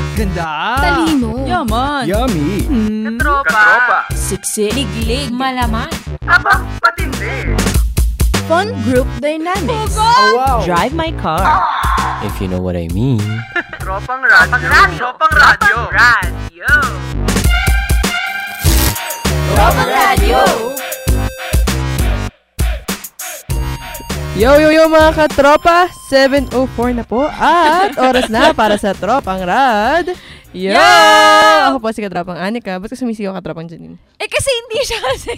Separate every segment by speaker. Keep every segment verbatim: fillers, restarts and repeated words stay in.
Speaker 1: Ganda!
Speaker 2: Talino!
Speaker 1: Yaman!
Speaker 3: Yummy!
Speaker 1: Mm.
Speaker 4: Katropa!
Speaker 2: Siksik! Liglig! Malaman!
Speaker 4: Aba, patindi!
Speaker 2: Fun group dynamics!
Speaker 3: Oh, wow!
Speaker 5: Drive my car. If you know what I mean.
Speaker 4: Tropang radyo! Tropang radyo! Radyo!
Speaker 2: Tropang radyo!
Speaker 6: Yo, yo, yo mga katropa! seven oh four na po at oras na para sa Tropang Rad. Yo! Yo! Ako po si Katropang Anika. Ba't ka sumisigaw Katropang Janine?
Speaker 2: Eh kasi hindi siya kasi.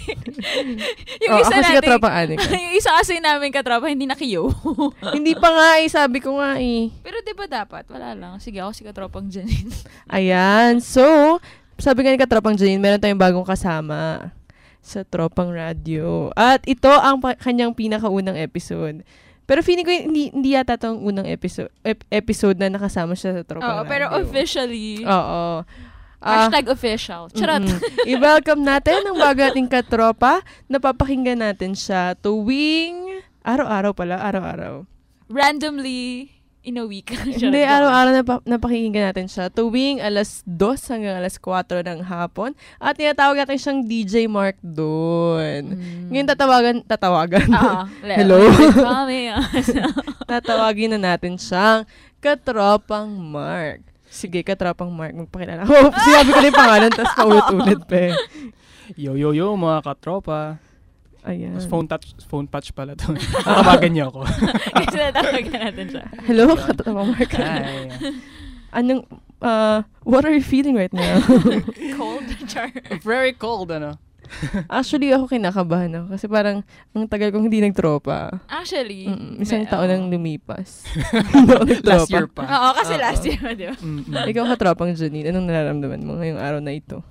Speaker 2: Yung
Speaker 6: oh,
Speaker 2: isa
Speaker 6: ako
Speaker 2: natin,
Speaker 6: si Katropang Anika.
Speaker 2: Yung isa kasi namin katropa, hindi nakiyo.
Speaker 6: Hindi pa nga eh, sabi ko nga eh.
Speaker 2: Pero diba dapat? Wala lang. Sige, ako si Katropang Janine.
Speaker 6: Ayan. So, sabi nga ni Katropang Janine, meron tayong bagong kasama sa Tropang Radio. At ito ang pa- kanyang pinakaunang episode. Pero feeling ko hindi, hindi yata itong unang episode ep- episode na nakasama siya sa Tropang
Speaker 2: Oo,
Speaker 6: Radio.
Speaker 2: pero officially.
Speaker 6: Oo. Uh,
Speaker 2: Hashtag official. Charot.
Speaker 6: Mm-hmm. I-welcome natin ang bago nating katropa. Napapakinggan natin siya tuwing araw-araw pala, araw-araw.
Speaker 2: Randomly in a week.
Speaker 6: Hindi, araw-araw nap- napakinggan natin siya tuwing alas dos hanggang alas kwatro ng hapon. At tinatawag natin siyang D J Mark doon. Mm. Ngayon tatawagan, tatawagan.
Speaker 2: Uh-huh.
Speaker 6: Hello?
Speaker 2: Kami.
Speaker 6: Tatawagin na natin siyang Katropang Mark. Sige, Katropang Mark, magpakilala. Oh, sinabi ko na yung pangalan, tapos paulit-ulit pa eh.
Speaker 1: Yo, yo, yo, mga katropa.
Speaker 6: Ayan.
Speaker 1: Mas phone touch, phone touch pala to. Nakabagan niyo ako.
Speaker 2: Kasi natawagan natin siya.
Speaker 6: Hello, Katropang Mark.
Speaker 1: Hi.
Speaker 6: Anong, uh, what are you feeling right now?
Speaker 2: Cold? Char.
Speaker 1: Very cold, ano?
Speaker 6: Actually, ako kinakabahan ako. Kasi parang, ang tagal kong hindi nagtropa.
Speaker 2: Actually.
Speaker 6: Mm, isang
Speaker 2: may,
Speaker 6: taon
Speaker 2: oh.
Speaker 6: nang lumipas. Hindi ako nagtropa.
Speaker 1: Last year pa.
Speaker 2: Oo, kasi
Speaker 6: Uh-oh.
Speaker 2: last year pa, di ba?
Speaker 1: Mm-mm.
Speaker 6: Ikaw, Katropang Janine, anong nararamdaman mo ngayong araw na ito?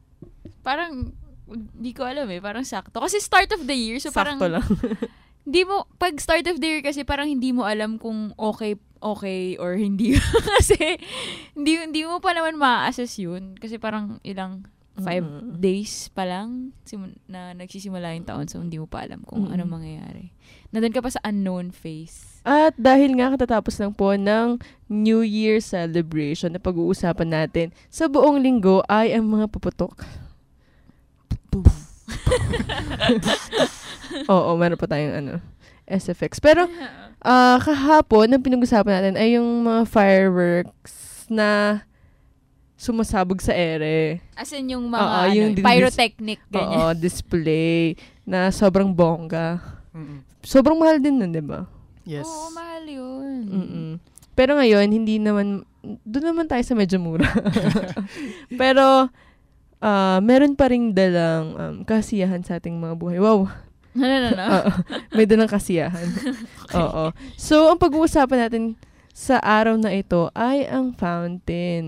Speaker 2: Parang, di ko alam eh. Parang sakto. Kasi start of the year, so
Speaker 6: Sakto
Speaker 2: parang,
Speaker 6: lang.
Speaker 2: di mo, pag start of the year kasi parang hindi mo alam kung okay, okay or hindi. Kasi, hindi, hindi mo pa naman ma-assess yun. Kasi parang ilang, five mm-hmm. days pa lang sim- na nagsisimula yung taon. So, hindi mo pa alam kung mm-hmm. ano mangyayari. Nandun ka pa sa unknown phase.
Speaker 6: At dahil nga katatapos lang po ng New Year celebration na pag-uusapan natin sa buong linggo ay ang mga puputok. Oo, meron pa tayong ano, S F X. Pero, uh, kahapon, ang pinag-usapan natin ay yung mga fireworks na sumasabog sa ere.
Speaker 2: As in yung mga
Speaker 6: Oo,
Speaker 2: ano,
Speaker 6: yung
Speaker 2: pyrotechnic, ganyan.
Speaker 6: Oo, display na sobrang bongga.
Speaker 1: Mm-mm.
Speaker 6: Sobrang mahal din nun, di ba?
Speaker 1: Yes.
Speaker 2: Oo, mahal yun.
Speaker 6: Mm-mm. Pero ngayon, hindi naman, doon naman tayo sa medyo mura. Pero, uh, meron pa ring dalang um, kasiyahan sa ating mga buhay. Wow!
Speaker 2: No, no, no, no.
Speaker 6: Oo, may dalang kasiyahan. Oo. So, ang pag-uusapan natin sa araw na ito ay ang fountain.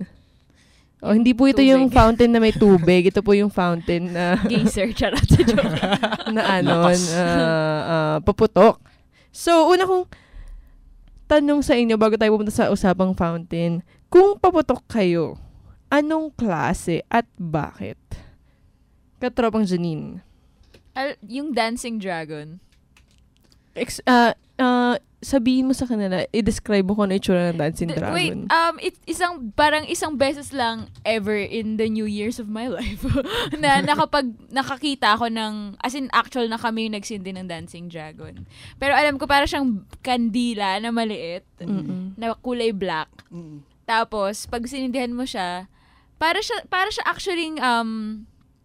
Speaker 6: Oh, hindi po ito
Speaker 2: Tubig.
Speaker 6: yung fountain na may tubig. Ito po yung fountain na
Speaker 2: Geyser, charot sa joke.
Speaker 6: na ano, uh, uh, paputok. So, una kong tanong sa inyo bago tayo pumunta sa usapang fountain, kung paputok kayo, anong klase at bakit? Katropang Janine.
Speaker 2: Al- yung Dancing Dragon.
Speaker 6: Ex- uh, uh, sabihin mo sa kanila, i-describe mo kung ano itsura ng Dancing
Speaker 2: D-
Speaker 6: Dragon.
Speaker 2: Wait, um, it, isang, parang isang beses lang ever in the New Years of my life na nakapag, nakakita ako ng, as in actual na kami yung nagsindi ng Dancing Dragon. Pero alam ko para siyang kandila na maliit,
Speaker 6: Mm-mm.
Speaker 2: na kulay black.
Speaker 1: Mm-mm.
Speaker 2: Tapos, pag sinindihan mo siya, para siya, para siya actually, um,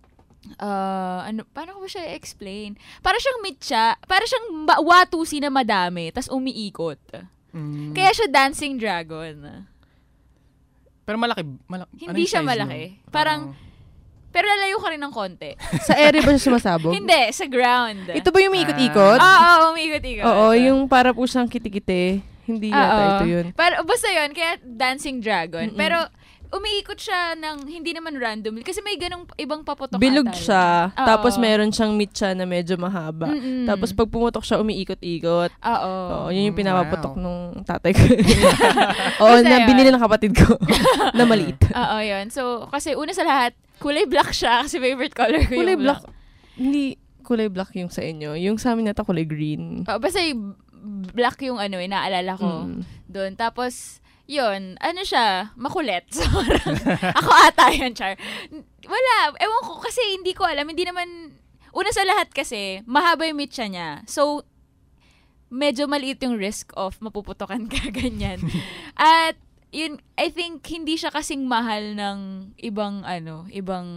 Speaker 2: uh, ano, paano ko ba siya i-explain? Para siyang mitsa, para siyang ba- watusi na madami, tas umiikot.
Speaker 1: Mm.
Speaker 2: Kaya siya Dancing Dragon.
Speaker 1: Pero malaki. malaki
Speaker 2: Hindi siya malaki. Parang, pero lalayo ka rin ng konti.
Speaker 6: Sa ere ba siya sumasabog?
Speaker 2: Hindi, sa ground.
Speaker 6: Ito ba yung umiikot-ikot?
Speaker 2: Oo, oh, umiikot-ikot.
Speaker 6: Oo, yung para po siyang kitikite. Hindi
Speaker 2: Oo.
Speaker 6: yata ito yun.
Speaker 2: Pero, basta yun, kaya Dancing Dragon.
Speaker 6: Mm-mm.
Speaker 2: Pero, umiikot siya ng, hindi naman randomly. Kasi may ganong ibang paputok.
Speaker 6: Bilog
Speaker 2: ata.
Speaker 6: siya.
Speaker 2: Oo.
Speaker 6: Tapos meron siyang mitsa na medyo mahaba.
Speaker 2: Mm-mm.
Speaker 6: Tapos pag pumutok siya, umiikot-ikot.
Speaker 2: Oo.
Speaker 6: Oo, yun yung pinapaputok
Speaker 1: Wow.
Speaker 6: nung tatay ko. Oo,
Speaker 2: Basta
Speaker 6: na
Speaker 2: yun.
Speaker 6: binili ng kapatid ko. Na maliit.
Speaker 2: Oo, yun. So, kasi una sa lahat, kulay black siya. Kasi favorite color ko
Speaker 6: Kulay
Speaker 2: yung
Speaker 6: black.
Speaker 2: black.
Speaker 6: Hindi kulay black yung sa inyo. Yung sa amin nata kulay green.
Speaker 2: Oh, basta yung black yung ano, eh, naalala ko
Speaker 6: Mm.
Speaker 2: doon. Tapos, yun, ano siya, makulit. So, ako ata yan, Char. Wala, ewan ko, kasi hindi ko alam, hindi naman, una sa lahat kasi, mahaba yung mitya niya. So, medyo maliit yung risk of mapuputokan ka, ganyan. At, yun, I think, hindi siya kasing mahal ng ibang, ano, ibang,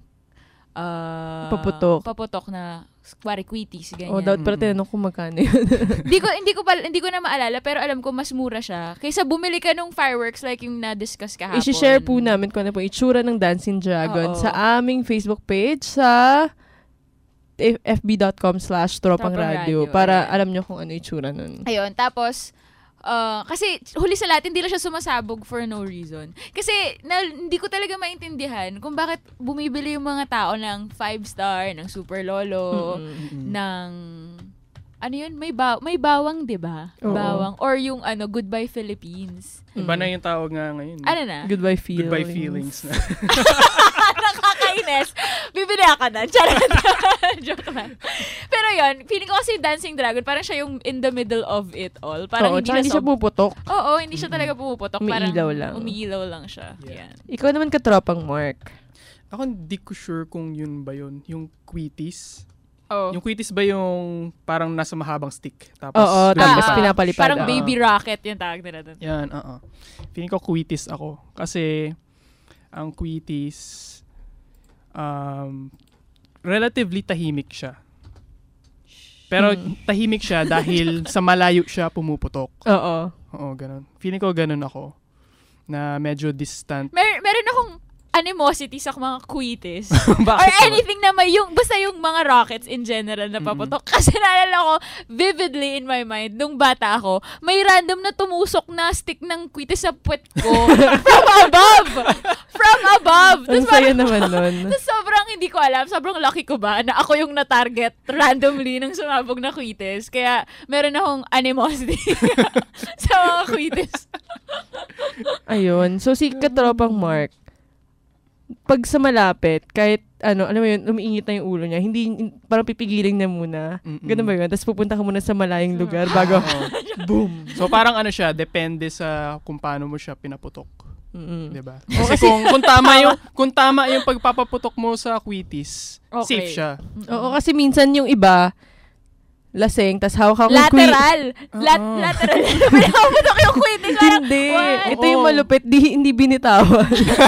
Speaker 2: uh,
Speaker 6: Paputok.
Speaker 2: paputok na, kuwari, quitties, ganyan.
Speaker 6: Oh, dapat pala tinanong kung magkano yun.
Speaker 2: Hindi ko hindi ko pa, hindi ko na maalala pero alam ko mas mura siya kaysa bumili ka ng fireworks like yung na-discuss kahapon.
Speaker 6: I-share po namin kung ano po itsura ng Dancing Dragon
Speaker 2: Oo.
Speaker 6: sa aming Facebook page sa fb.com slash tropang
Speaker 2: Tropang
Speaker 6: radio
Speaker 2: Radio,
Speaker 6: para
Speaker 2: ayan.
Speaker 6: alam nyo kung ano itsura nun.
Speaker 2: Ayun, tapos uh, kasi huli sa lahat hindi lang siya sumasabog for no reason. Kasi na, hindi ko talaga maintindihan kung bakit bumibili yung mga tao ng five star, ng Super Lolo,
Speaker 6: Mm-mm.
Speaker 2: ng ano yun, may ba may bawang, 'di ba?
Speaker 6: Oo.
Speaker 2: Bawang or yung ano Goodbye Philippines.
Speaker 1: Iba na yung tawag nga ngayon.
Speaker 2: Ano na?
Speaker 6: Goodbye feelings.
Speaker 1: Goodbye feelings na.
Speaker 2: Nakakainis. Bibili ako na. Charot. Joke lang. Pero yun, feeling ko kasi Dancing Dragon, parang siya yung in the middle of it all. Parang
Speaker 6: Oo,
Speaker 2: hindi,
Speaker 6: tsaka
Speaker 2: na
Speaker 6: hindi siya
Speaker 2: sob-
Speaker 6: puputok.
Speaker 2: Oo, hindi siya talaga pumuputok. Parang
Speaker 6: Umiilaw lang.
Speaker 2: Umiilaw lang siya.
Speaker 1: Yeah.
Speaker 2: Yan.
Speaker 6: Ikaw naman katropang Mark.
Speaker 1: Ako hindi ko sure kung yun ba yun. Yung quitties.
Speaker 2: Oh.
Speaker 1: Yung quitties ba yung parang nasa mahabang stick? Tapos,
Speaker 6: Oo,
Speaker 1: doon
Speaker 6: tapos
Speaker 1: pa-
Speaker 6: pinapalipad.
Speaker 2: Parang
Speaker 6: Oo.
Speaker 2: baby rocket yung tawag nila doon.
Speaker 1: Yan, oo. Feeling ko quitties ako. Kasi, ang quitties, um, relatively tahimik siya. Pero tahimik siya dahil sa malayo siya pumuputok.
Speaker 6: Oo.
Speaker 1: Oo, ganun. Feeling ko ganun ako. Na medyo distant.
Speaker 2: Mer- meron akong animosity sa mga quitties.
Speaker 1: Bakit
Speaker 2: Or
Speaker 1: naman?
Speaker 2: anything na may yung, basta yung mga rockets in general na paputok. Kasi naalala ko, vividly in my mind, nung bata ako, may random na tumusok na stick ng quitties sa puwet ko. From above! From above!
Speaker 6: Ang
Speaker 2: Tapos
Speaker 6: saya
Speaker 2: parang-
Speaker 6: naman nun.
Speaker 2: Tapos sobrang hindi ko alam, sobrang lucky ko ba na ako yung na-target randomly ng sumabog na quitties. Kaya meron akong animosity sa mga quitties.
Speaker 6: Ayun. So, si katropang Mark, pag sa malapit, kahit ano, alam mo yun, umiingit na yung ulo niya, hindi, hin- parang pipigilin niya muna.
Speaker 1: Mm-mm.
Speaker 6: Ganun ba yun? Tapos pupunta ka muna sa malayong lugar bago,
Speaker 1: Oo. Boom. So parang ano siya, depende sa kung paano mo siya pinaputok,
Speaker 6: mm
Speaker 1: 'di ba? Kasi kung kung tama yung kung tama yung pagpapaputok mo sa quitties,
Speaker 2: Okay.
Speaker 1: safe siya.
Speaker 6: Oo, kasi minsan yung iba, laseng, tas hawak ako yung
Speaker 2: Lateral. Lat-
Speaker 1: Oo.
Speaker 2: lateral. Pinapaputok yung quitties. Parang,
Speaker 6: Hindi.
Speaker 2: what?
Speaker 6: Ito yung malupit, di, hindi binitawan.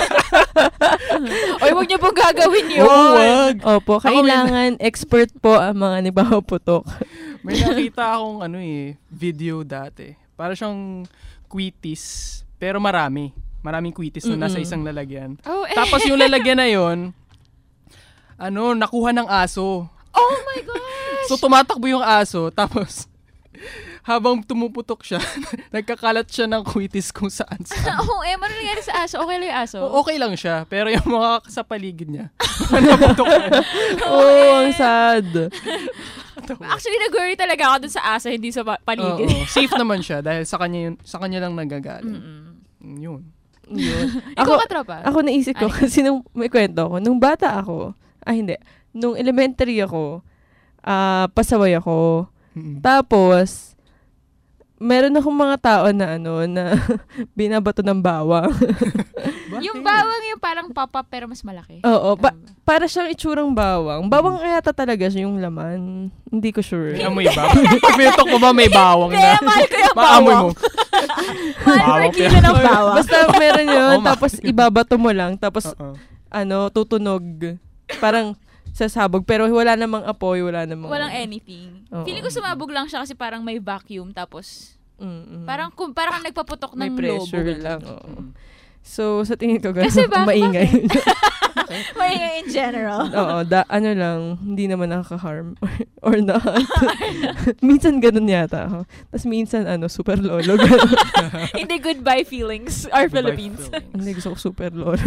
Speaker 2: Oy, huwag niyo pong gagawin yun.
Speaker 1: Oo, wag.
Speaker 6: Opo, kailangan expert po ang mga nagpapaputok.
Speaker 1: May nakita akong ano eh, video dati. Para siyang quitties, pero marami. Maraming quitties na nasa
Speaker 6: Mm-mm.
Speaker 1: isang lalagyan.
Speaker 2: Oh, eh.
Speaker 1: Tapos yung lalagyan na yon, ano, nakuha ng aso.
Speaker 2: Oh my gosh.
Speaker 1: So tumatakbo yung aso, tapos habang tumuputok siya, nagkakalat siya ng quitties kung saan saan.
Speaker 2: Oo, eh, ano nangyari sa aso? Okay lang yung aso?
Speaker 1: O- okay lang siya, pero yung mga sa paligid niya, naputok na.
Speaker 6: Oo, oh, ang sad.
Speaker 2: Actually, nag-worry talaga ako dun sa aso, hindi sa pa- paligid.
Speaker 1: Oo, safe naman siya dahil sa kanya yun, sa kanya lang nagagaling.
Speaker 2: Mm-mm.
Speaker 1: Mm, Yun.
Speaker 6: Yun.
Speaker 2: Ikaw
Speaker 6: Ako,
Speaker 2: ka, tropa?
Speaker 6: ako naisip ko,
Speaker 2: Ano?
Speaker 6: kasi nung may kwento ako, nung bata ako, ah hindi, nung elementary ako, ah pasaway ako.
Speaker 1: Mm-mm.
Speaker 6: Tapos, meron akong mga tao na ano, na binabato ng bawang.
Speaker 2: Yung bawang yung parang pop-up pero mas malaki.
Speaker 6: Oo, ba-
Speaker 2: Tama ba?
Speaker 6: para siyang itsurang bawang. Bawang yata talaga siya yung laman. Hindi ko sure.
Speaker 1: May amoy ba? Pag pinutok mo ba may bawang
Speaker 2: Hindi,
Speaker 1: na?
Speaker 2: mahal ko yung
Speaker 1: Maamoy
Speaker 2: bawang.
Speaker 1: mo.
Speaker 2: Mahal per
Speaker 1: Bawang
Speaker 2: kilo
Speaker 1: yan.
Speaker 2: ng bawang.
Speaker 6: Basta meron yun,
Speaker 1: Oo, ma-
Speaker 6: tapos ibabato mo lang, tapos
Speaker 1: Oo.
Speaker 6: ano, tutunog. Parang sasabog, pero wala namang apoy, wala namang...
Speaker 2: Walang anything.
Speaker 6: Oo.
Speaker 2: Feeling ko sumabog lang siya kasi parang may vacuum tapos
Speaker 6: Mm-mm.
Speaker 2: parang kung parang kang nagpaputok
Speaker 6: may
Speaker 2: ng
Speaker 6: pressure
Speaker 2: lobo.
Speaker 6: lang. Oo.
Speaker 1: Mm.
Speaker 6: So, sa tingin ko, ganun,
Speaker 2: Kasi ba-
Speaker 6: maingay.
Speaker 2: May in general.
Speaker 6: Oo, da, ano lang, hindi naman nakaka-harm. Or not. Minsan ganun yata ako. Tapos minsan, ano, super lolo. Ganun.
Speaker 2: Hindi goodbye feelings our
Speaker 1: Goodbye
Speaker 2: Philippines.
Speaker 1: feelings.
Speaker 6: Hindi, gusto ko super lolo.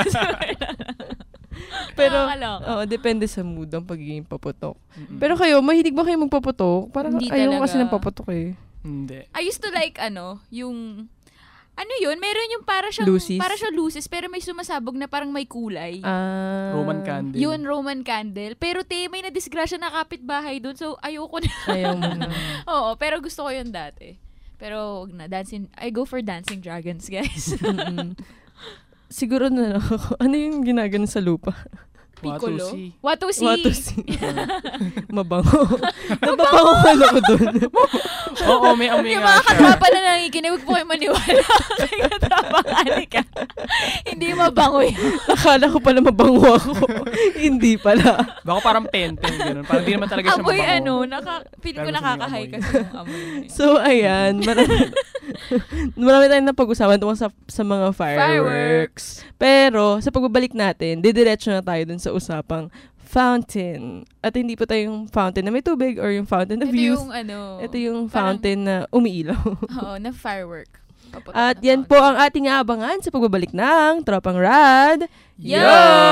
Speaker 6: Pero,
Speaker 2: Nakakaloka.
Speaker 6: oo, depende sa mood ang pagiging paputok.
Speaker 1: Mm-mm.
Speaker 6: Pero kayo, mahilig ba kayo magpaputok? Parang
Speaker 2: Hindi
Speaker 6: ayaw
Speaker 2: talaga.
Speaker 6: kasi ng paputok eh.
Speaker 1: Hindi.
Speaker 2: I used to like, ano, yung, ano yun, meron yung para siyang,
Speaker 6: Lucis?
Speaker 2: para siyang lucis, pero may sumasabog na parang may kulay.
Speaker 6: Ah.
Speaker 1: Roman candle.
Speaker 2: Yun, Roman candle. Pero te, may na-disgrasya na kapitbahay dun, so ayoko na.
Speaker 6: Ayaw mo na.
Speaker 2: Oo, pero gusto ko yun dati. Pero wag na. Dancing, I go for Dancing Dragons, guys.
Speaker 6: Mm-mm. Siguro na lang ako. Ano yung ginagano sa lupa?
Speaker 2: Piccolo.
Speaker 1: Watusi.
Speaker 2: Watusi.
Speaker 6: Watusi. Mabango. Nababango ko lang ko dun.
Speaker 1: Oo, may amoy
Speaker 2: Yung
Speaker 1: nga
Speaker 2: mga
Speaker 1: siya.
Speaker 2: katrapa na nakikinig, huwag po kayo maniwala. Kay katrapa Anika. Hindi mabango yan.
Speaker 6: Akala ko pala mabango ako. Hindi pala.
Speaker 1: Baka parang pen-pen, gano'n. Parang di naman talaga siya
Speaker 2: Amoy
Speaker 1: mabango.
Speaker 2: ano, naka, feeling ko
Speaker 1: Pero gusto niyo
Speaker 2: nakakahay
Speaker 1: amoy.
Speaker 2: kasi yung amoy.
Speaker 6: So, ayan. Marami, marami tayong napag-usapan tungkol sa, sa mga fireworks. Pero, sa pagbabalik natin, didiretso na tayo dun sa usapang fountain. At hindi po tayong fountain na may tubig or yung fountain of
Speaker 2: Ito
Speaker 6: youth.
Speaker 2: yung ano.
Speaker 6: Ito yung
Speaker 2: parang-
Speaker 6: fountain na umiilaw.
Speaker 2: Oo, na firework. Paputok
Speaker 6: At
Speaker 2: na
Speaker 6: yan po
Speaker 2: fountain.
Speaker 6: ang ating aabangan sa pagbabalik ng Tropang Rad.
Speaker 2: Yo!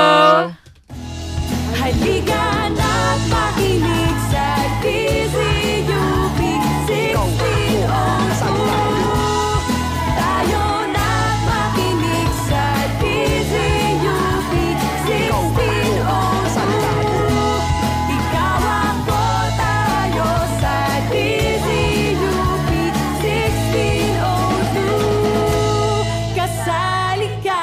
Speaker 3: Halika na't makinig sa D Z U P sixteen oh two. Tayo na't makinig sa D Z U P sixteen oh two. Ikaw ako, tayo sa D Z U P sixteen oh two. Kasali ka.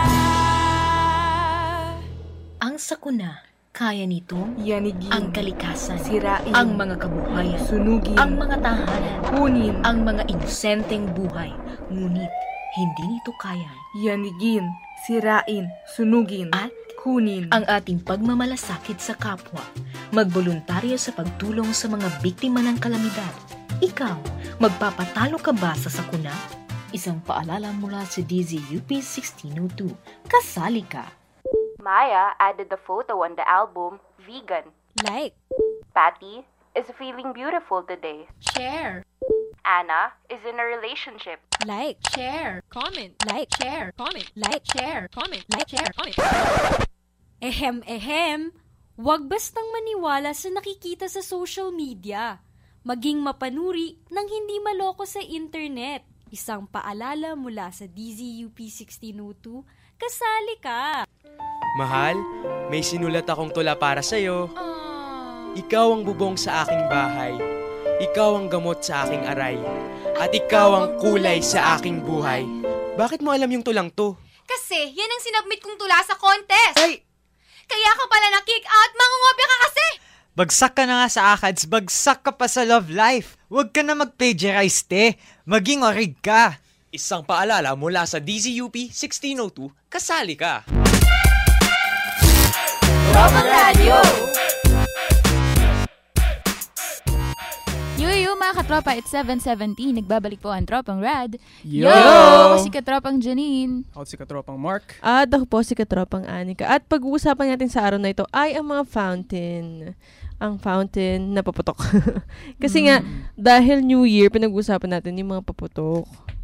Speaker 7: Ang sakuna, kaya nitong
Speaker 3: Yanigin.
Speaker 7: ang kalikasan,
Speaker 3: Sirain.
Speaker 7: ang mga kabuhayan,
Speaker 3: Sunugin.
Speaker 7: ang mga tahanan,
Speaker 3: Kunin.
Speaker 7: ang mga inosenteng buhay. Ngunit, hindi nito kaya
Speaker 3: Yanigin. Sirain. Sunugin.
Speaker 7: at
Speaker 3: Kunin.
Speaker 7: ang ating pagmamalasakit sa kapwa. Magboluntaryo sa pagtulong sa mga biktima ng kalamidad. Ikaw, magpapatalo ka ba sa sakuna? Isang paalala mula sa D Z U P sixteen oh two. Kasali ka!
Speaker 8: Maya added the photo on the album Vegan.
Speaker 3: Like.
Speaker 8: Patty is feeling beautiful today.
Speaker 7: Share!
Speaker 8: Anna is in a relationship.
Speaker 3: Like.
Speaker 7: Share!
Speaker 3: Comment. Like. Share. Comment. Like. Share. Comment. Like. Share. Comment. Ehem, ehem. Huwag bastang maniwala sa nakikita sa social media. Maging mapanuri nang hindi maloko sa internet. Isang paalala mula sa D Z U P sixteen oh two. Kasali ka.
Speaker 9: Mahal, may sinulat akong tula para sa'yo. Ikaw ang bubong sa aking bahay. Ikaw ang gamot sa aking aray. At ikaw ang kulay sa aking buhay. Bakit mo alam yung tulang to?
Speaker 10: Kasi yan ang sinubmit kong tula sa contest.
Speaker 9: Ay!
Speaker 10: Kaya ka pala na-kick out, mangungopia ka kasi!
Speaker 11: Bagsak ka na nga sa ACADS, bagsak ka pa sa love life. Huwag ka na mag-plagiarize, te. Maging orig ka.
Speaker 9: Isang paalala mula sa D Z U P sixteen oh two, kasali ka!
Speaker 3: Tropang Radio!
Speaker 2: Yo, yo, mga katropa, it's seven seventeen. Nagbabalik po ang Tropang Rad.
Speaker 1: Yo!
Speaker 2: Ako si Katropang Janine.
Speaker 1: Ako si Katropang Mark.
Speaker 6: At ako po si Katropang Anika. At pag-uusapan natin sa araw na ito ay ang mga fountain. Ang fountain na paputok. Kasi nga, dahil New Year, pinag-uusapan natin yung mga paputok.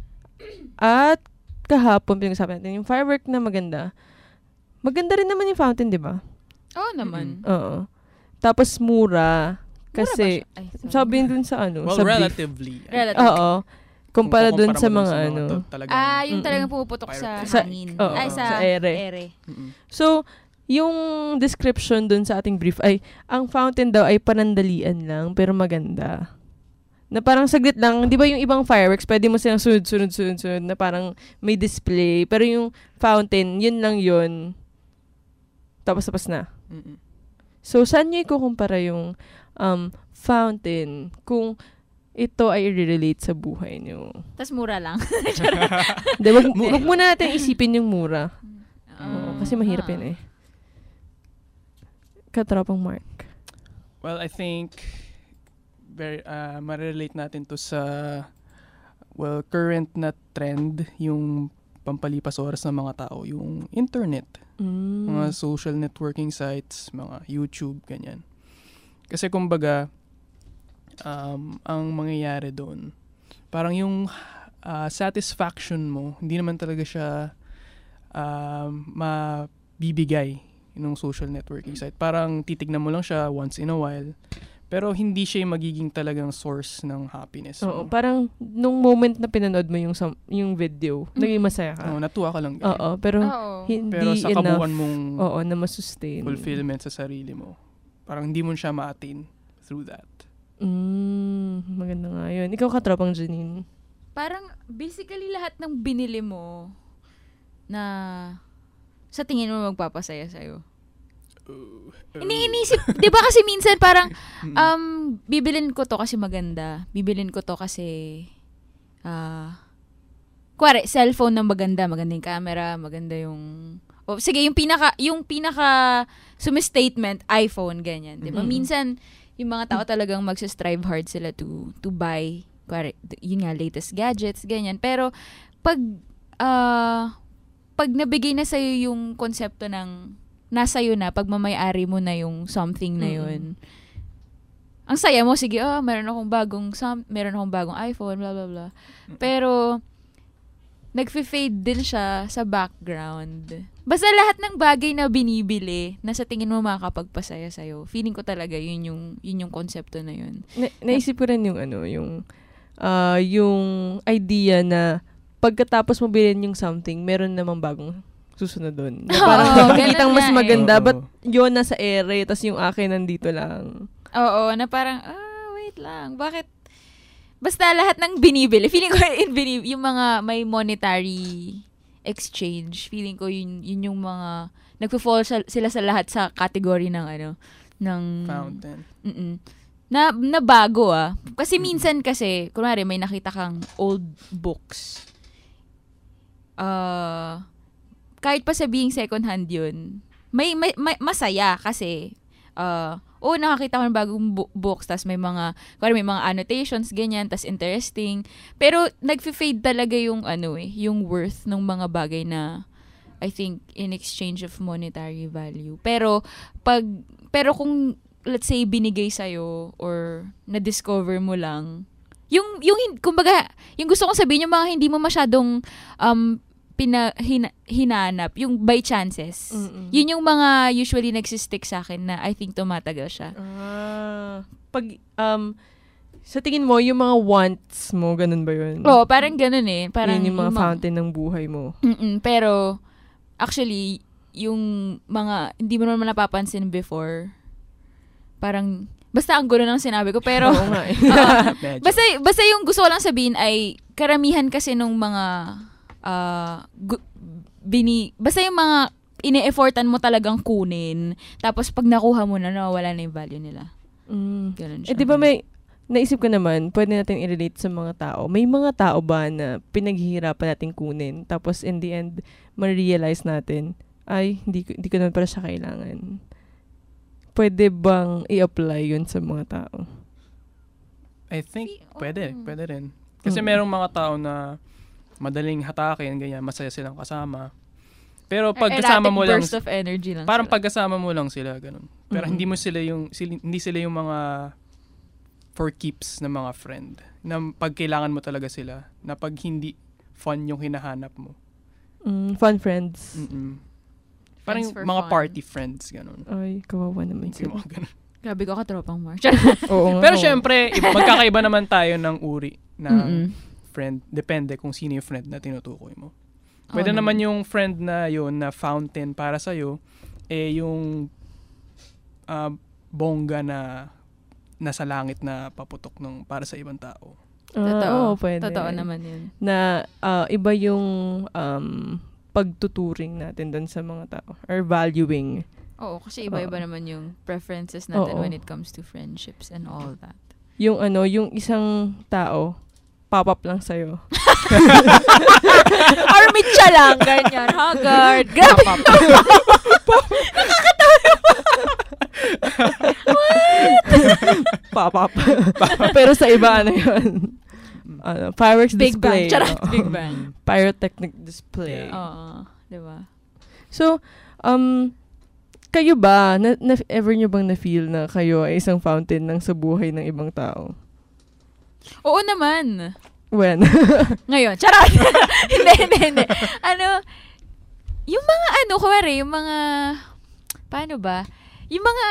Speaker 6: At kahapon, pinag-uusapan natin yung firework na maganda. Maganda rin naman yung fountain, di ba?
Speaker 2: Oo naman.
Speaker 6: Oo. Tapos mura. Kasi,
Speaker 2: Mura ba siya? Ay, sorry.
Speaker 6: sabi dun sa ano,
Speaker 1: Well,
Speaker 6: sa beef.
Speaker 1: relatively.
Speaker 2: Relative.
Speaker 6: Oo. Kumpara
Speaker 1: Kung
Speaker 6: dun
Speaker 1: kukumpara
Speaker 6: sa
Speaker 1: mo dun
Speaker 6: mga ano.
Speaker 1: to- talagang-
Speaker 2: Ah, yung
Speaker 6: Mm-mm.
Speaker 2: talagang pumuputok sa
Speaker 1: Pirate.
Speaker 6: Sa-
Speaker 2: hangin.
Speaker 6: oo,
Speaker 2: Ay, sa,
Speaker 6: sa ere.
Speaker 2: ere.
Speaker 1: Mm-mm.
Speaker 6: So, yung description dun sa ating brief ay, ang fountain daw ay panandalian lang, pero maganda. Na parang saglit lang, di ba yung ibang fireworks, pwede mo silang sunod, sunod, sunod, sunod, na parang may display. Pero yung fountain, yun lang yun. Tapos tapos na.
Speaker 1: Mm-mm.
Speaker 6: So, saan nyo ikukumpara yung um, fountain kung ito ay i-relate sa buhay nyo?
Speaker 2: Tapos mura lang.
Speaker 6: Di, wag, wag muna natin isipin yung mura.
Speaker 2: Ah.
Speaker 6: Oo, kasi mahirap
Speaker 2: Ah.
Speaker 6: yun eh. Katropang Mark.
Speaker 1: Well, I think very uh, ma-relate natin to sa well, current na trend yung pampalipas oras ng mga tao, yung internet.
Speaker 6: Mm.
Speaker 1: Mga social networking sites, mga YouTube, ganyan. Kasi kumbaga, um, ang mangyayari doon, parang yung uh, satisfaction mo, hindi naman talaga siya um, mabibigay ng social networking site. Parang titignan mo lang siya once in a while, pero hindi siya yung magiging talagang source ng happiness
Speaker 6: Oo,
Speaker 1: mo.
Speaker 6: parang nung moment na pinanood mo yung sam- yung video,
Speaker 2: Mm.
Speaker 6: naging masaya ka.
Speaker 1: Oo, natuwa ka lang.
Speaker 6: Oo, pero
Speaker 2: Oo.
Speaker 6: hindi
Speaker 1: Pero sa
Speaker 6: enough.
Speaker 1: kabuuan mong
Speaker 6: Oo, na masustain.
Speaker 1: fulfillment sa sarili mo, parang hindi mo siya ma-attain through that.
Speaker 6: Mm, maganda nga yun. Ikaw, Katropang Janine.
Speaker 2: parang basically lahat ng binili mo na sa tingin mo magpapasaya sa'yo.
Speaker 1: Uh,
Speaker 2: Iniinisip, 'di ba kasi minsan parang um bibilin ko to kasi maganda. Bibilin ko to kasi ah uh, kuwari cellphone na maganda, maganda yung camera, maganda yung oh, sige, yung pinaka yung pinaka sumi-statement iPhone ganyan, 'di ba? Mm-hmm. Minsan yung mga tao talagang magsa-strive hard sila to to buy kuwari yun nga latest gadgets ganyan. Pero pag uh, pag nabigay na sa'yo yung konsepto ng nasa iyo na, pagmamayari mo na yung something na yun. Mm-hmm. Ang saya mo, sige, oh, meron akong bagong, some, meron akong bagong iPhone, blah, blah, blah. Mm-hmm. Pero, nag-fade din siya sa background. Basta lahat ng bagay na binibili, na sa tingin mo makakapagpasaya sa'yo, feeling ko talaga yun yung, yun yung konsepto na yun.
Speaker 6: Na, naisip ko rin yung, ano, yung, uh, yung idea na, pagkatapos mo bilhin yung something, meron namang bagong susunod doon. Na parang oh, makikitang mas maganda, eh. But yun nasa ere, tas yung akin nandito lang.
Speaker 2: Oo, na parang, ah, wait lang, bakit? Basta lahat ng binibili, feeling ko in binib- yung mga may monetary exchange, feeling ko yun, yun yung mga, nagpo-fall sa, sila sa lahat sa category ng ano, ng...
Speaker 1: Fountain.
Speaker 2: Mm-mm. Na, na bago ah. Kasi minsan kasi, kunwari may nakita kang old books. Ah... Uh, kahit pa sabihing second hand yun, may, may, may masaya kasi, uh, oh, nakakita ko ng bagong bu- books, tas may mga, kaya may mga annotations, ganyan, tas interesting. Pero, nag-fade talaga yung, ano eh, yung worth ng mga bagay na, I think, in exchange of monetary value. Pero, pag, pero kung, let's say, binigay sa'yo, or na-discover mo lang, yung, yung, kumbaga, yung gusto kong sabihin, yung mga hindi mo masyadong, um, pina, hina, hinanap, yung by chances. Mm-mm. Yun yung mga usually nagsistick sa akin na I think tumatagal siya.
Speaker 6: Ah, pag, um, sa tingin mo, yung mga wants mo, ganun ba yun?
Speaker 2: Oo, parang ganun eh. Parang
Speaker 6: yun yung mga
Speaker 2: yung
Speaker 6: fountain ng buhay mo.
Speaker 2: Mm-mm, pero, actually, yung mga, hindi mo naman napapansin before, parang, basta ang gulo ng sinabi ko, pero,
Speaker 6: oo nga eh.
Speaker 2: uh, basta, basta yung gusto ko lang sabihin ay, karamihan kasi nung mga, Uh, gu- bini basta yung mga ine-effortan mo talagang kunin, tapos pag nakuha mo na, nawawala na yung value nila.
Speaker 6: Mm.
Speaker 2: Ganun siya.
Speaker 6: Eh, di ba may, naisip ko naman, pwede natin i-relate sa mga tao. May mga tao ba na pinaghihirapan natin kunin, tapos in the end, ma-realize natin, ay, hindi, hindi ko naman pala siya kailangan. Pwede bang i-apply yun sa mga tao?
Speaker 1: I think, pwede. Pwede rin. Kasi mm. merong mga tao na madaling hatakin, ganyan, masaya silang kasama. Pero pag kasama mo lang,
Speaker 2: burst of energy lang
Speaker 1: parang
Speaker 2: sila.
Speaker 1: pagkasama mo lang sila, ganun. Pero mm-hmm. hindi mo sila yung, sila, hindi sila yung mga for keeps na mga friend. Na pag kailangan mo talaga sila, na pag hindi fun yung hinahanap mo.
Speaker 6: Mm, fun friends.
Speaker 1: Mm-mm. Parang mga fun. Party friends, ganun.
Speaker 6: Ay, kawawa naman sila.
Speaker 2: Grabe ko katropang March.
Speaker 1: Oo, pero syempre, magkakaiba naman tayo ng uri na mm-mm. friend, depende kung sino yung friend na tinutukoy mo. Pwede oh, naman no. yung friend na yun na fountain para sa'yo, eh yung uh, bongga na nasa langit na paputok ng para sa ibang tao.
Speaker 2: Uh, Totoo. Oo, pwede. Totoo naman yun.
Speaker 6: Na uh, iba yung um, pagtuturing natin dun sa mga tao or valuing.
Speaker 2: Oo, kasi iba-iba uh, naman yung preferences natin oo. When it comes to friendships and all that.
Speaker 6: Yung ano, yung isang tao, pop-up lang sa'yo.
Speaker 2: Or meet siya lang, ganyan. Haggard. Grabe. Nakakatawa naman. What?
Speaker 6: Pop-up. Pero sa iba, ano yun? Uh, fireworks
Speaker 2: Big
Speaker 6: display.
Speaker 2: Bang. Charot, no? Big Bang.
Speaker 6: Pyrotechnic display.
Speaker 2: Oo. Diba?
Speaker 6: So, um, kayo ba, na, na, ever nyo bang na-feel na kayo ay isang fountain ng sa buhay ng ibang tao?
Speaker 2: Oo naman.
Speaker 6: When?
Speaker 2: Ngayon. Charot! Hindi, hindi, hindi. Ano, yung mga ano, kuwari, yung mga, paano ba? Yung mga,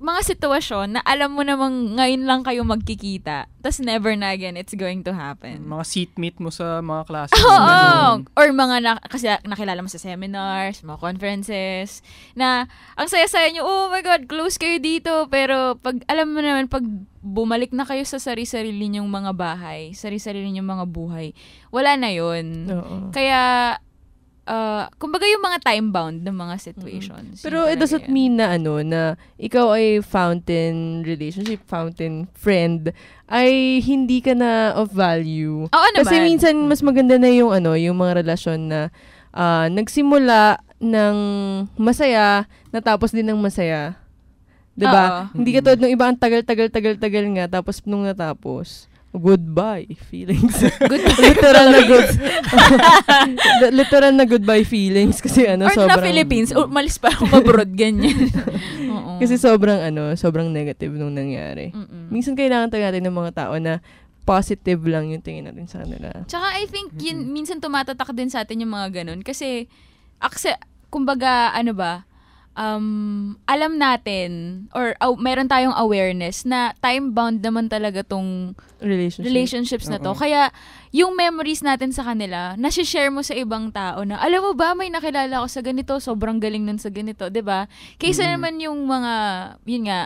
Speaker 2: mga sitwasyon na alam mo namang ngayon lang kayo magkikita, tas never na again it's going to happen.
Speaker 1: Mga seatmate mo sa mga klase.
Speaker 2: Oo! Oh, or mga na, kasi nakilala mo sa seminars, mga conferences, na ang saya-saya nyo, oh my God, close kayo dito. Pero pag alam mo naman, pag bumalik na kayo sa sarili-sarili nyong mga bahay, sarili-sarili nyong mga buhay, wala na yun.
Speaker 6: Oo.
Speaker 2: Kaya, Uh, kumbaga yung mga time-bound ng mga situations.
Speaker 6: Mm-hmm. Pero it doesn't yun. mean na ano, na ikaw ay fountain relationship, fountain friend, ay hindi ka na of value.
Speaker 2: Oo
Speaker 6: Kasi
Speaker 2: naman.
Speaker 6: minsan mas maganda na yung ano, yung mga relasyon na uh, nagsimula ng masaya, natapos din ng masaya. 'Di ba? Hindi ka tulad ng iba ang tagal-tagal-tagal-tagal nga, tapos nung natapos, goodbye feelings. Good literal na good. literal na goodbye feelings kasi ano
Speaker 2: or
Speaker 6: sobrang
Speaker 2: na Philippines, umalis pa ako abroad ganyan. Oo.
Speaker 6: Kasi sobrang ano, sobrang negative nung nangyari.
Speaker 2: Mm-mm.
Speaker 6: Minsan kailangan tayo natin ng mga tao na positive lang yung tingin natin sa kanila.
Speaker 2: Tsaka I think yun, mm-hmm. minsan tumatatak din sa atin yung mga ganun kasi akse, kumbaga ano ba, Um, alam natin or uh, meron tayong awareness na time-bound naman talaga tong
Speaker 6: Relationship.
Speaker 2: relationships na to.
Speaker 6: Uh-oh.
Speaker 2: Kaya yung memories natin sa kanila, nasi-share mo sa ibang tao na, alam mo ba, may nakilala ko sa ganito, sobrang galing nun sa ganito, 'di ba? Kaysa mm-hmm. naman yung mga, yun nga,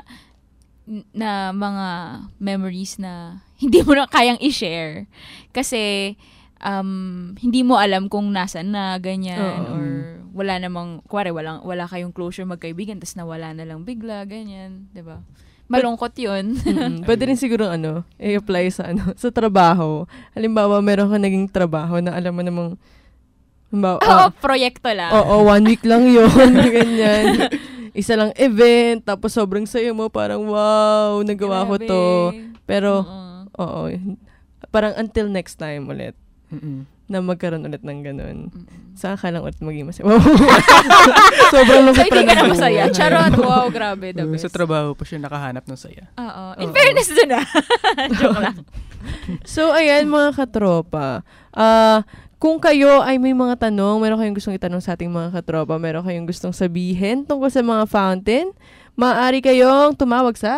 Speaker 2: na mga memories na hindi mo na kayang i-share. Kasi, um, hindi mo alam kung nasan na, ganyan, uh-oh. Or wala namang, kuwari, walang, wala kayong closure magkaibigan, tas nawala na lang bigla, ganyan, diba? Malungkot yun.
Speaker 6: Mm-hmm. Pwede rin siguro, ano, i-apply sa, ano, sa trabaho. Halimbawa, meron ka naging trabaho na alam mo namang, halimbawa,
Speaker 2: Oo,
Speaker 6: ah,
Speaker 2: proyekto lang.
Speaker 6: Oo, one week lang yun, ganyan. Isa lang event, tapos sobrang sayo mo, parang, wow, nagawa ko to. Pero, uh-uh. oo, parang until next time ulit.
Speaker 1: Mm-mm.
Speaker 6: Na magkaroon ulit ng ganun. Mm-hmm. Saan ka lang ulit maging masaya? Wow. Sobrang lungkot
Speaker 2: so, hindi ka na masaya. Charot. Wow, grabe. The best.
Speaker 1: Sa trabaho pa siya nakahanap ng saya.
Speaker 2: Oo. In fairness doon na. Joke lang.
Speaker 6: So, ayan mga katropa. Uh, kung kayo ay may mga tanong, meron kayong gustong itanong sa ating mga katropa, meron kayong gustong sabihin tungkol sa mga fountain, maaari kayong tumawag sa...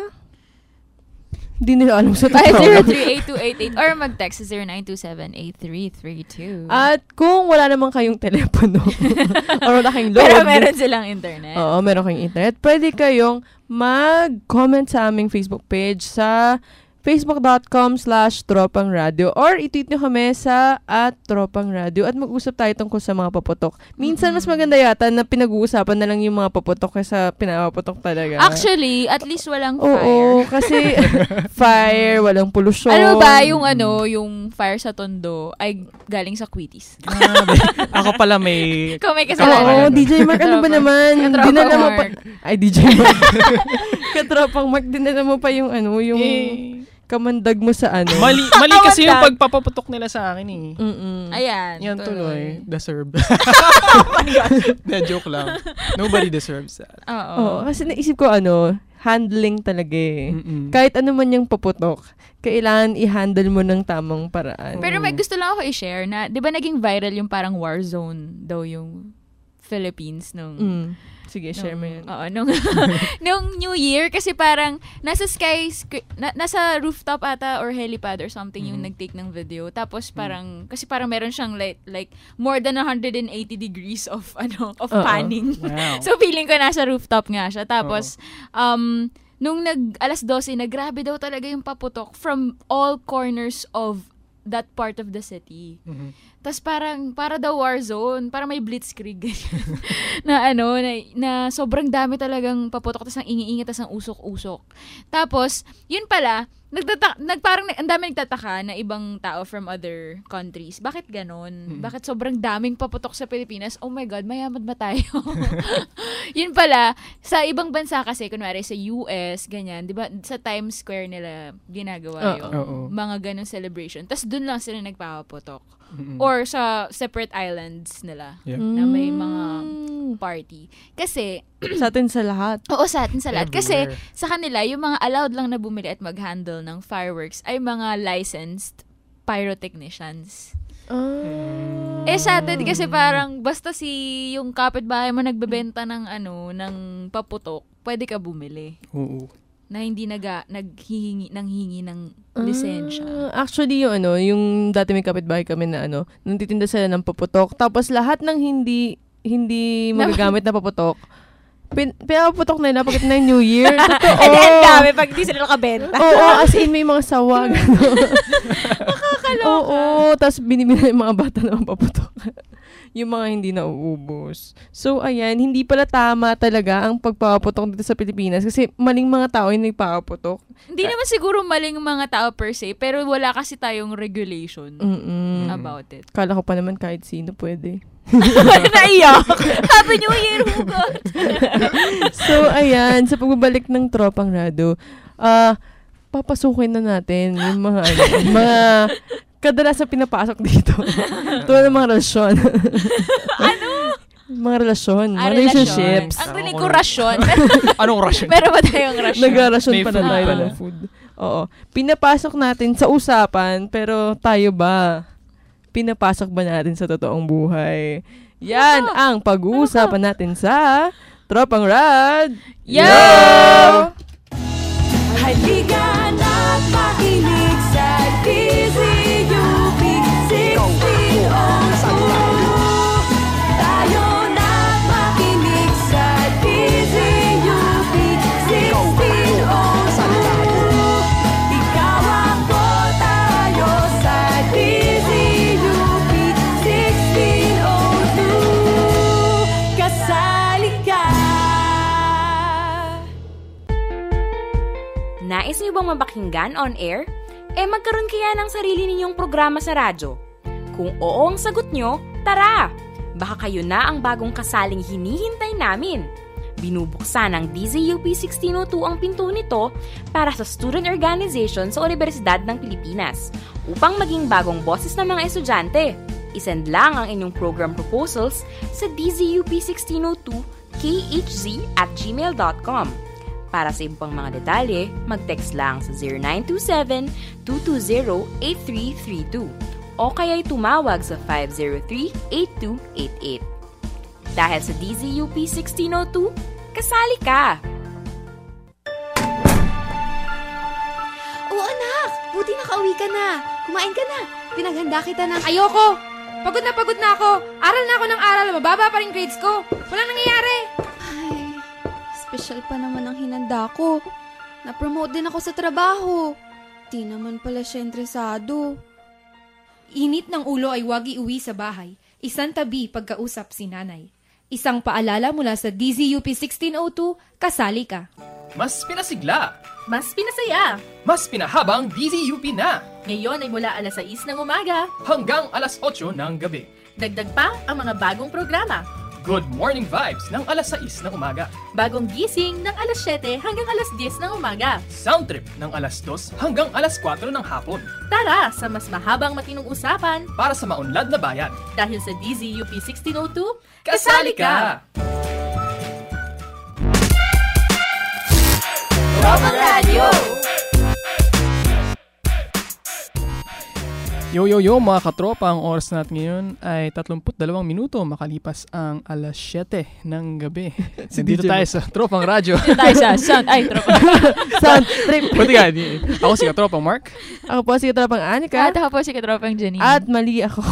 Speaker 6: Hindi nila alam sa
Speaker 2: five zero three eight two eight eight or mag-text sa zero nine two seven eight three three two.
Speaker 6: At kung wala naman kayong telepono or wala kayong load.
Speaker 2: Pero meron silang internet.
Speaker 6: Oo, meron kayong internet. Pwede kayong mag-comment sa aming Facebook page sa facebook.com slash tropang radio or i-tweet nyo kami sa at tropang radio at mag-usap tayo tungkol sa mga paputok. Minsan mm-hmm. mas maganda yata na pinag-uusapan na lang yung mga paputok kaysa pinapaputok talaga.
Speaker 2: Actually, at least walang fire.
Speaker 6: Oo, kasi fire, walang pollution.
Speaker 2: Ano ba yung ano, yung fire sa Tondo ay galing sa Quitis?
Speaker 1: Ako pala may...
Speaker 2: Ikaw may kasalanan.
Speaker 6: Oo, D J Mark, ano ba naman? Dinala mo pa... Ay, D J Mark. Katropang Mark, dinala mo pa yung ano, yung...
Speaker 1: Eh.
Speaker 6: Kamandag mo sa ano.
Speaker 1: Mali, mali kasi yung pagpapaputok nila sa akin eh.
Speaker 6: Mm-mm.
Speaker 2: Ayan.
Speaker 1: Yan tuloy. Deserve. Oh my God. Na joke lang. Nobody deserves that.
Speaker 2: Oo.
Speaker 6: Oo. Kasi naisip ko ano, handling talaga eh.
Speaker 1: Mm-mm.
Speaker 6: Kahit ano man yung paputok, kailangan i-handle mo ng tamang paraan.
Speaker 2: Pero may gusto lang ako i-share na, di ba naging viral yung parang war zone daw yung Philippines nung...
Speaker 6: Mm. Sige, share mo yun.
Speaker 2: Oo, nung, nung New Year, kasi parang nasa sky, na, nasa rooftop ata or helipad or something mm. yung nag-take ng video. Tapos parang, mm. kasi parang meron siyang like, like more than one hundred eighty degrees of, ano, of Uh-oh. panning.
Speaker 1: Wow.
Speaker 2: So, feeling ko nasa rooftop nga siya. Tapos, Uh-oh. um, nung nag, alas twelve, na grabe daw talaga yung paputok from all corners of that part of the city.
Speaker 1: Mm-hmm.
Speaker 2: Tapos parang, para daw war zone, para may blitzkrieg. na ano, na, na sobrang dami talagang paputok, tapos ang ingi-ingi, tapos ang usok-usok. Tapos, yun pala, nagtata- nag, parang ang dami nagtataka na ibang tao from other countries. Bakit ganon? Mm-hmm. Bakit sobrang daming paputok sa Pilipinas? Oh my God, mayaman ba tayo? Yun pala, sa ibang bansa kasi, kunwari sa U S, ganyan, di ba, sa Times Square nila ginagawa yung
Speaker 1: uh, uh, uh.
Speaker 2: mga ganong celebration. Tapos dun lang sila nagpapaputok.
Speaker 1: Mm-hmm.
Speaker 2: Or sa separate islands nila
Speaker 1: yeah.
Speaker 2: na may mga party. Kasi,
Speaker 6: sa atin sa lahat.
Speaker 2: Oo, sa atin sa lahat.
Speaker 1: Everywhere.
Speaker 2: Kasi sa kanila, yung mga allowed lang na bumili at mag-handle ng fireworks ay mga licensed pyrotechnicians.
Speaker 6: Uh,
Speaker 2: eh sa atin kasi parang basta si yung kapitbahay mo nagbebenta ng ano, ng paputok, pwede ka bumili.
Speaker 1: Oo.
Speaker 2: Na hindi naga, naghihingi, nanghingi ng lisensya.
Speaker 6: Uh, actually, yung ano, yung dati may kapitbahay kami na ano, nagtitinda sila ng paputok. Tapos lahat ng hindi hindi magagamit na paputok, Pin, pinapaputok na yun, pagkat ng New Year. Totoo.
Speaker 3: And ang dami pag di sila nakabenta.
Speaker 6: Oo, as in may mga sawa.
Speaker 2: Makakaloka.
Speaker 6: Oo, tapos binibili yung mga bata na mapaputok. Yung mga hindi nauubos. So, ayan, hindi pala tama talaga ang pagpapaputok dito sa Pilipinas kasi maling mga tao yung nagpapaputok.
Speaker 2: Hindi naman siguro maling mga tao per se, pero wala kasi tayong regulation
Speaker 6: Mm-mm.
Speaker 2: about it.
Speaker 6: Kala ko pa naman kahit sino pwede.
Speaker 2: Naiyak! Happy New Year, hugot!
Speaker 6: So, ayan, sa pagbabalik ng Tropang Rado, ah, uh, papasukin na natin yung mga, ano, mga kadalasan pinapasok dito. Tulad ng mga relasyon.
Speaker 2: Ano?
Speaker 6: Mga relasyon.
Speaker 2: Ah,
Speaker 6: mga relationships.
Speaker 2: Ang rinig ko rasyon.
Speaker 1: Anong rasyon?
Speaker 2: Pero ba tayong rasyon?
Speaker 6: Nag-rasyon pa na
Speaker 1: May
Speaker 6: tayo
Speaker 1: food.
Speaker 6: ng food. Oo. Pinapasok natin sa usapan, pero tayo ba? Pinapasok ba natin sa totoong buhay? Yan
Speaker 2: Ano?
Speaker 6: ang pag-uusapan natin sa Tropang Rad.
Speaker 2: Yo!
Speaker 12: Halika na't makinig sa D Z U P sixteen oh two. Tayo na't makinig sa D Z U P sixteen oh two. Ikaw ako, tayo sa D Z U P sixteen oh two. Kasali ka.
Speaker 7: Nais niyo bang mapakinggan on air? Eh magkaroon kaya ng sarili ninyong programa sa radyo? Kung oo ang sagot nyo, tara! Baka kayo na ang bagong kasaling hinihintay namin. Binubuksan ng D Z U P sixteen oh two ang pinto nito para sa student organization sa Universidad ng Pilipinas upang maging bagong boses ng mga estudyante. Isend lang ang inyong program proposals sa d z u p sixteen oh two k h z at gmail dot com. Para sa ibang mga detalye, mag-text lang sa zero nine two seven, two two zero, eight three three two o kaya'y tumawag sa five zero three, eight two eight eight. Dahil sa D Z U P sixteen oh two, kasali ka!
Speaker 10: Oo anak, buti nakauwi ka na. Kumain ka na. Pinaghanda kita ng... Ayoko! Pagod na pagod na ako. Aral na ako ng aral. Mababa pa rin grades ko. Walang nangyayari. Ay, special pa naman ang hinanda ko. Na-promote din ako sa trabaho. Di naman pala siya interesado.
Speaker 13: Init ng ulo ay wag iuwi sa bahay. Isang tabi pagkausap si nanay. Isang paalala mula sa D Z U P sixteen oh two, kasali ka.
Speaker 14: Mas pinasigla.
Speaker 15: Mas pinasaya.
Speaker 14: Mas pinahabang D Z U P na.
Speaker 15: Ngayon ay mula alas sais ng umaga
Speaker 14: hanggang alas otso ng gabi.
Speaker 15: Dagdag pa ang mga bagong programa.
Speaker 14: Good Morning Vibes ng alas sais ng umaga.
Speaker 15: Bagong gising ng alas siyete hanggang alas diyes ng umaga.
Speaker 14: Sound Trip ng alas dos hanggang alas kwatro ng hapon.
Speaker 15: Tara sa mas mahabang matinong usapan
Speaker 14: para sa maunlad na bayan.
Speaker 15: Dahil sa D Z U P sixteen oh two,
Speaker 14: kasali ka!
Speaker 12: Tropang Radio!
Speaker 1: Yo, yo, yo, mga katropa, ang oras natin ngayon ay thirty-two minuto makalipas ang alas siyete ng gabi. Dito tayo sa Tropang Radyo.
Speaker 2: Dito tayo sa Sound, ay, Tropang
Speaker 6: Sound Trip.
Speaker 1: Pwede ka, ako si Katropang Mark.
Speaker 6: Ako po si Katropang Anika.
Speaker 2: At ako po si Katropang Janine.
Speaker 6: At mali ako.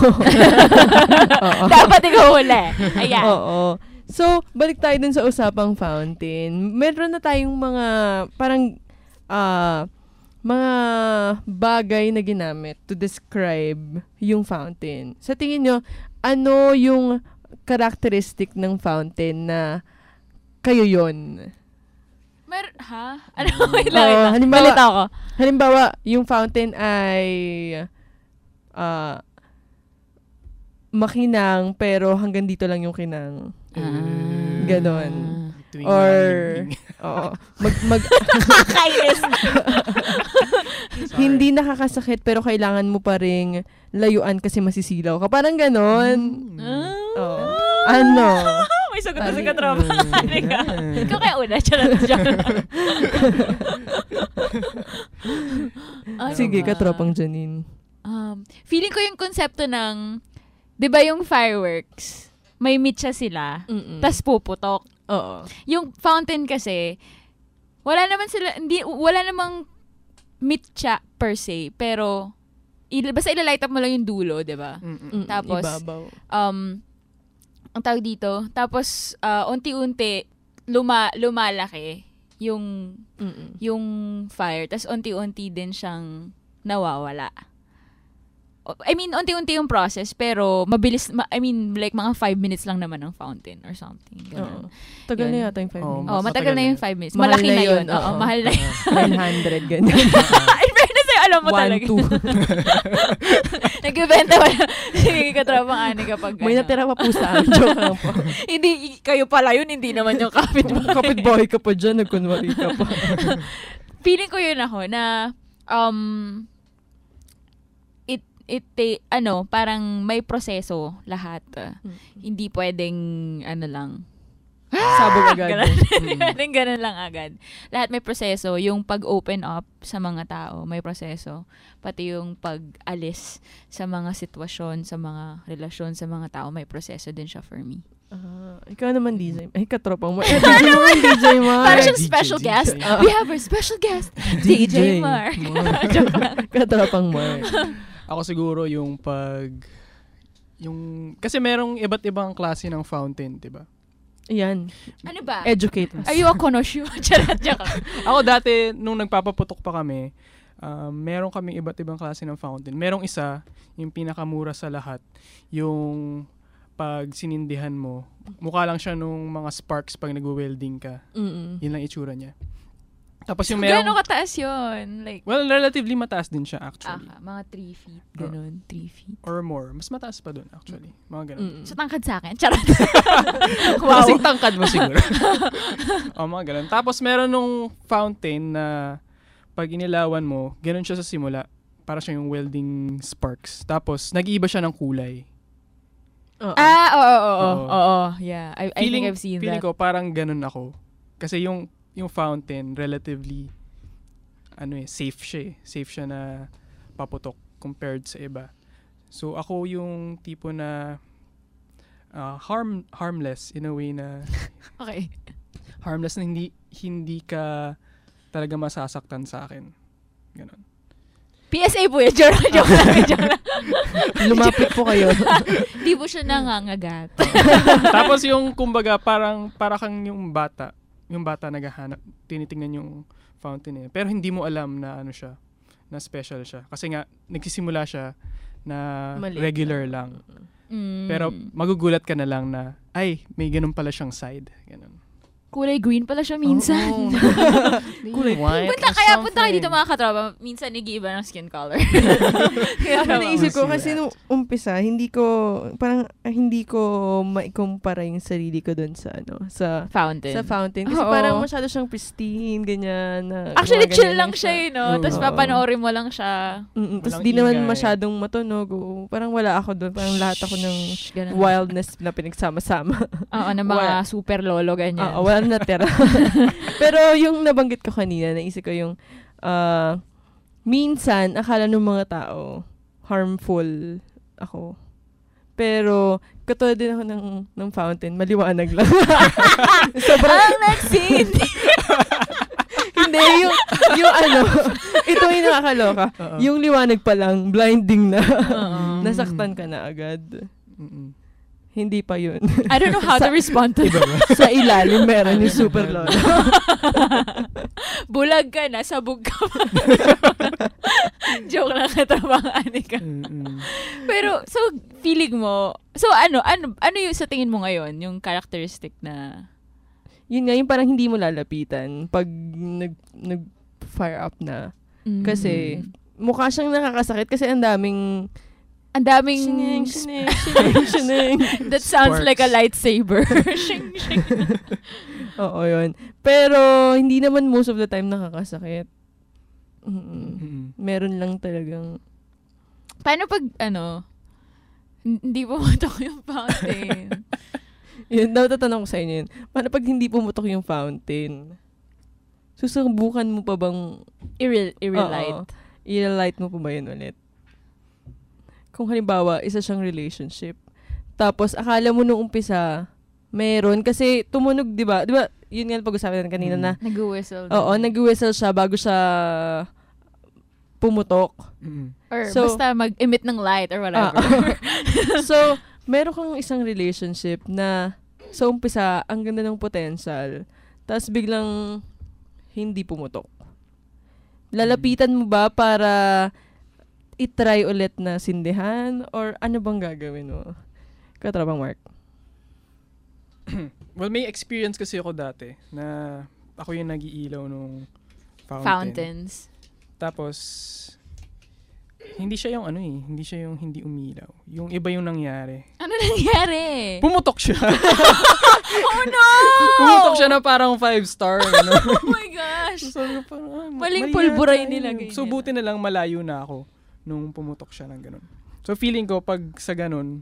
Speaker 2: Dapat ikaw huli. Ayan.
Speaker 6: Oo. So, balik tayo dun sa usapang fountain. Meron na tayong mga, parang, ah, uh, mga bagay na ginamit to describe yung fountain. Sa tingin nyo, ano yung characteristic ng fountain na kayo yon?
Speaker 2: Mer, ha? Ano? Wait lang,
Speaker 6: Uh,
Speaker 2: wait lang.
Speaker 6: halimbawa,
Speaker 2: Balita ako.
Speaker 6: Halimbawa, yung fountain ay uh, makinang pero hanggang dito lang yung kinang.
Speaker 2: Ah.
Speaker 6: Ganon. Or, oo, mag, mag,
Speaker 2: Kainis.
Speaker 6: hindi nakakasakit pero kailangan mo pa ring layuan kasi masisilaw ka. Parang ganon.
Speaker 2: Mm.
Speaker 6: Oo. Ano?
Speaker 2: May sagot na si Katropa. Ikaw kaya una. Charot, charot.
Speaker 6: Sige, Katropang Janine.
Speaker 2: Um, feeling ko yung konsepto ng, di ba yung fireworks, may mitsa sila, tas puputok.
Speaker 6: Oo.
Speaker 2: Yung fountain kasi, wala naman sila, hindi, wala namang mitya per se, pero, il, basta ilalight up mo lang yung dulo, di ba?
Speaker 6: Mm-mm.
Speaker 2: Tapos,
Speaker 6: Ibabaw.
Speaker 2: um, ang tawag dito, tapos, uh, unti-unti, luma, lumalaki yung,
Speaker 6: Mm-mm.
Speaker 2: yung fire, tapos unti-unti din siyang nawawala. I mean, unti-unti yung process, pero mabilis, ma- I mean, like, mga five minutes lang naman ang fountain or something.
Speaker 6: Oo. Tagal na yata yung five
Speaker 1: Oo,
Speaker 6: minutes.
Speaker 2: Oh, matagal na yung five minutes.
Speaker 6: Mahal
Speaker 2: Malaki
Speaker 6: na
Speaker 2: na yun.
Speaker 6: yun,
Speaker 2: Oo,
Speaker 6: oo.
Speaker 2: mahal na yun.
Speaker 6: nine hundred, ganyan.
Speaker 2: In fairness, ay, alam mo
Speaker 6: One,
Speaker 2: talaga.
Speaker 6: two.
Speaker 2: Nagbibenta mo na. Sige, katrapang ani kapag
Speaker 6: May natira pa po sa amin. Joke lang po.
Speaker 2: Hindi, kayo pala yun, hindi naman yung kapit mo.
Speaker 6: Kapit-bahay ka pa dyan, nagkunwari ka pa.
Speaker 2: Feeling ko yun ako na, um, it, it, eh, ano, parang may proseso lahat. Hindi pwedeng, ano lang,
Speaker 6: sabog agad.
Speaker 2: Ganun, mm. ganun lang agad. Lahat may proseso. Yung pag-open up sa mga tao, may proseso. Pati yung pag-alis sa mga sitwasyon, sa mga relasyon, sa mga tao, may proseso din siya for me.
Speaker 6: Uh, ikaw naman, D J. Ay, katropang mo. Eh, naman, D J Mar.
Speaker 2: Parang siyang special D J. Guest. Uh, We have our special guest, D J Mar.
Speaker 6: Katropang Mar.
Speaker 1: Ako siguro yung pag... yung Kasi merong iba't ibang klase ng fountain, diba?
Speaker 6: Yan.
Speaker 2: Ano ba?
Speaker 6: Educate us.
Speaker 2: Are you a konoshu? Charot, joke.
Speaker 1: Ako dati, nung nagpapaputok pa kami, uh, meron kaming iba't ibang klase ng fountain. Merong isa, yung pinakamura sa lahat, yung pag sinindihan mo, mukha lang siya nung mga sparks pag nag-welding ka.
Speaker 6: Mm-mm.
Speaker 1: Yun lang itsura niya. Tapos yung
Speaker 2: So,
Speaker 1: merong...
Speaker 2: gano'ng kataas yun? Like,
Speaker 1: well, relatively mataas din siya actually.
Speaker 2: Ah, mga three feet. Ganun, three feet.
Speaker 1: Or more. Mas mataas pa dun actually. Mga ganun.
Speaker 2: So, tangkad sa akin. Charot.
Speaker 1: Wow. Kasing tangkad mo siguro. O, mga ganun. Tapos meron nung fountain na pag inilawan mo, ganun siya sa simula. Para siya yung welding sparks. Tapos, nag-iiba siya ng kulay.
Speaker 2: Uh-oh. Ah, oo, oo, oo. Oo, yeah. I, I
Speaker 1: feeling,
Speaker 2: think I've seen
Speaker 1: feeling
Speaker 2: that.
Speaker 1: ko parang ganun ako. Kasi yung yung fountain, relatively, ano eh, safe siya eh. Safe siya na paputok compared sa iba. So, ako yung tipo na uh, harm harmless in a way na...
Speaker 2: Okay.
Speaker 1: Harmless na hindi, hindi ka talaga masasaktan sa akin. Ganon.
Speaker 2: P S A po yun. Joke lang, joke lang, joke lang.
Speaker 6: Lumapit po kayo.
Speaker 2: Di po siya nangangagat.
Speaker 1: Tapos yung, kumbaga, parang, para kang yung bata, yung bata naghahanap, tinitingnan yung fountain eh. Pero hindi mo alam na ano siya, na special siya. Kasi nga, nagsisimula siya na
Speaker 6: Maliit
Speaker 1: regular lang.
Speaker 2: Mm.
Speaker 1: Pero magugulat ka na lang na, ay, may ganun pala siyang side. Ganun.
Speaker 2: Kulay green pala siya minsan.
Speaker 1: Oh,
Speaker 6: Kulay white.
Speaker 2: Punta, kaya punta kayo dito mga katropa. Minsan nag-iiba ng skin color.
Speaker 6: Kaya ako naisip ko kasi nung umpisa, hindi ko, parang hindi ko maikumpara yung sarili ko dun sa ano, sa
Speaker 2: fountain.
Speaker 6: Sa fountain. Kasi
Speaker 2: Oo.
Speaker 6: parang masyado siyang pristine, ganyan. Na,
Speaker 2: Actually, chill lang
Speaker 6: siya,
Speaker 2: siya, eh, no? Tapos papanoorin mo lang siya.
Speaker 6: Mm, tapos di naman masyadong matunog. O, parang wala ako doon. Parang lahat ako ng
Speaker 2: ganun.
Speaker 6: wildness na pinagsama-sama.
Speaker 2: Oo, ng mga
Speaker 6: Wala.
Speaker 2: super lolo, ganyan.
Speaker 6: Oo, wala natira. Pero yung nabanggit ko kanina, naisip ko yung uh, minsan, akala ng mga tao harmful ako. Pero, katulad din ako ng, ng fountain, maliwanag lang. Sobrang...
Speaker 2: Ang nagsindi!
Speaker 6: Hindi, yung, yung ano, ito yung nakakaloka. Uh-oh. Yung liwanag pa lang, blinding na. Uh-oh. Nasaktan ka na agad.
Speaker 1: Mm-mm.
Speaker 6: Hindi pa yun.
Speaker 2: I don't know how
Speaker 6: sa,
Speaker 2: to respond to that.
Speaker 6: Sa ilalim, meron yung super lolo.
Speaker 2: Bulag ka na, sabog ka pa. Joke lang, katabang ani ka. Pero, so, feeling mo, so ano, ano, ano yung sa tingin mo ngayon, yung characteristic na...
Speaker 6: Yun nga, yung parang hindi mo lalapitan pag nag, nag-fire up na. Mm-hmm. Kasi, mukha siyang nakakasakit kasi ang daming...
Speaker 2: Ang daming...
Speaker 6: Shineng, shineng, shineng, shineng.
Speaker 2: That sounds Sparks. Like a lightsaber. Shing, shing.
Speaker 6: Oo, yun. Pero, hindi naman most of the time nakakasakit. Mm-mm. Mm-hmm. Meron lang talagang...
Speaker 2: Paano pag, ano, hindi pumutok yung fountain?
Speaker 6: Yun, daw tatanong ko sa inyo yun. Paano pag hindi pumutok yung fountain? Susubukan mo pa bang...
Speaker 2: I-re- i-relight?
Speaker 6: Oo. I-relight mo pa ba yun ulit? Kung halimbawa, isa siyang relationship. Tapos, akala mo nung umpisa, Meron. Kasi tumunog, di ba? Di ba, yun nga pag-usapan natin kanina na.
Speaker 2: Nag-whistle.
Speaker 6: Oo, nag-whistle siya bago siya pumutok.
Speaker 1: Mm-hmm.
Speaker 2: Or so, basta mag-emit ng light or whatever.
Speaker 6: Uh, so, meron kang isang relationship na sa umpisa, ang ganda ng potential. Tapos biglang hindi pumutok. Lalapitan mo ba para i-try ulit na sindihan? Or ano bang gagawin mo? Katrabang Mark.
Speaker 1: Well, may experience kasi ako dati na ako yung nag-iilaw nung fountain.
Speaker 2: Fountains.
Speaker 1: Tapos, hindi siya yung ano eh, hindi siya yung hindi umilaw. Yung iba yung nangyari.
Speaker 2: Ano nangyari?
Speaker 1: Pumutok siya.
Speaker 2: Oh no!
Speaker 1: Pumutok siya na parang five star. Ano?
Speaker 2: Oh my gosh!
Speaker 1: So, parang, ah,
Speaker 2: maling pulburay nila.
Speaker 1: So, buti na lang malayo na ako nung pumutok siya ng ganun. So, feeling ko, pag sa ganun,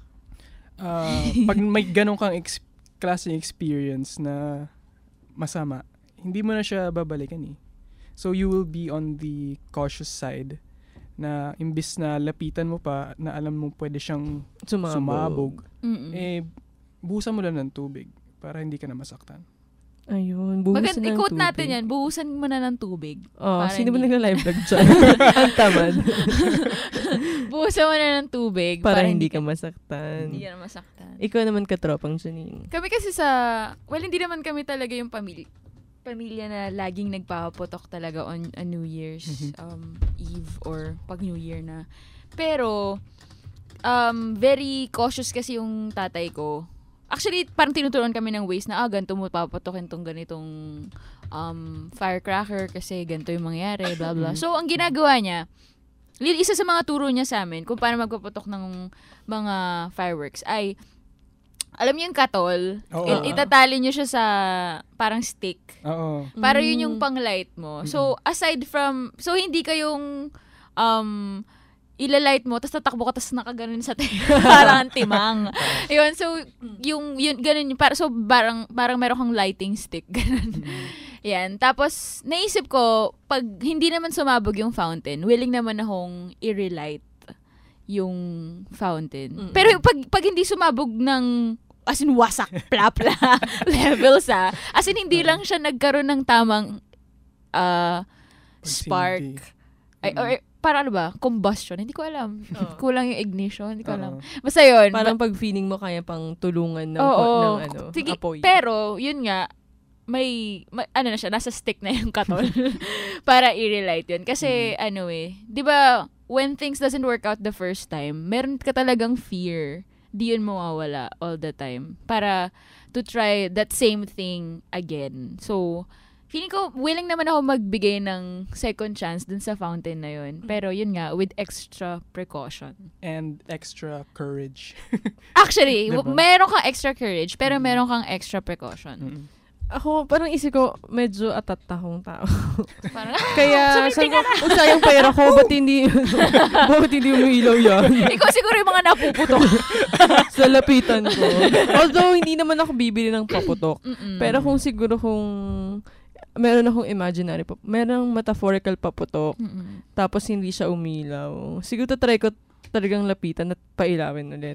Speaker 1: uh, pag may ganun kang ex- klaseng experience na masama, hindi mo na siya babalikan eh. So, you will be on the cautious side na imbis na lapitan mo pa na alam mo pwede siyang
Speaker 6: sumabog,
Speaker 1: sumabog
Speaker 2: Mm-mm.
Speaker 1: eh, buhusan mo lang ng tubig para hindi ka na masaktan.
Speaker 6: Ayun, buhusan ng
Speaker 2: i-quote
Speaker 6: tubig.
Speaker 2: natin yan, buhusan mo na ng tubig.
Speaker 6: Oh, sino
Speaker 2: hindi...
Speaker 6: ba nagla-live vlog dyan? Ang tamad.
Speaker 2: Buhusan mo na ng tubig.
Speaker 6: Para, para hindi ka masaktan.
Speaker 2: Hindi ka na masaktan.
Speaker 6: Ikaw naman katropang Janine.
Speaker 2: Kami kasi sa, well, hindi naman kami talaga yung pamilya. pamilya na laging nagpapaputok talaga on a New Year's mm-hmm. um, Eve or pag New Year na. Pero, um, very cautious kasi yung tatay ko. Actually, parang tinuturuan kami ng ways na, ah, ganito mo papatokin tong ganitong um, firecracker kasi ganito yung mangyari, blah, blah. So, ang ginagawa niya, isa sa mga turo niya sa amin kung paano magpaputok ng mga fireworks ay, alam niyo yung katol,
Speaker 1: Oo.
Speaker 2: it- itatali niyo siya sa parang stick.
Speaker 1: Oo.
Speaker 2: Para yun yung pang-light mo. So, aside from, so hindi kayong, um, ilalight mo, tapos tatakbo ka, tapos nakaganon sa tayo. Parang timang. Yun, so, yung, yun, ganun, para, so, parang, parang meron kang lighting stick. Ganun. Yan. Tapos, naisip ko, pag hindi naman sumabog yung fountain, willing naman akong i-relight yung fountain. Mm-hmm. Pero pag, pag hindi sumabog ng, as in, wasak, plapla levels, ah. As in, hindi lang siya nagkaroon ng tamang uh, spark. Ay, or, para ano ba? Combustion. Hindi ko alam. Oh. Kulang yung ignition. Hindi ko alam. Uh-oh. Basta yun.
Speaker 6: Parang pag feeling mo kaya pang tulungan ng,
Speaker 2: oh, oh.
Speaker 6: ng ano,
Speaker 2: Sige,
Speaker 6: apoy.
Speaker 2: Pero, yun nga, may, may, ano na siya, nasa stick na yung katol. Para i-relight yun. Kasi, mm. ano eh, di ba, when things doesn't work out the first time, meron ka talagang fear. Di yun mawawala all the time. Para to try that same thing again. So, feeling ko, willing naman ako magbigay ng second chance dun sa fountain na yun. Pero yun nga, with extra precaution.
Speaker 1: And extra courage.
Speaker 2: Actually,
Speaker 1: diba?
Speaker 2: w- meron kang extra courage, pero mm. meron kang extra precaution.
Speaker 1: Mm.
Speaker 6: Ako, parang isip ko, medyo atat akong tao.
Speaker 2: Parang,
Speaker 6: kaya, saan ko, kung sayang pera ko, ba't hindi, ba't hindi umiilaw yan?
Speaker 2: Ikaw siguro yung mga napuputok.
Speaker 6: Sa lapitan ko. Although, hindi naman ako bibili ng paputok.
Speaker 2: Mm-mm.
Speaker 6: Pero kung siguro kung meron akong imaginary pap, meron metaphorical paputok,
Speaker 2: Mm-mm.
Speaker 6: tapos hindi siya umilaw. Siguro try ko talagang lapitan at pailawin ulit.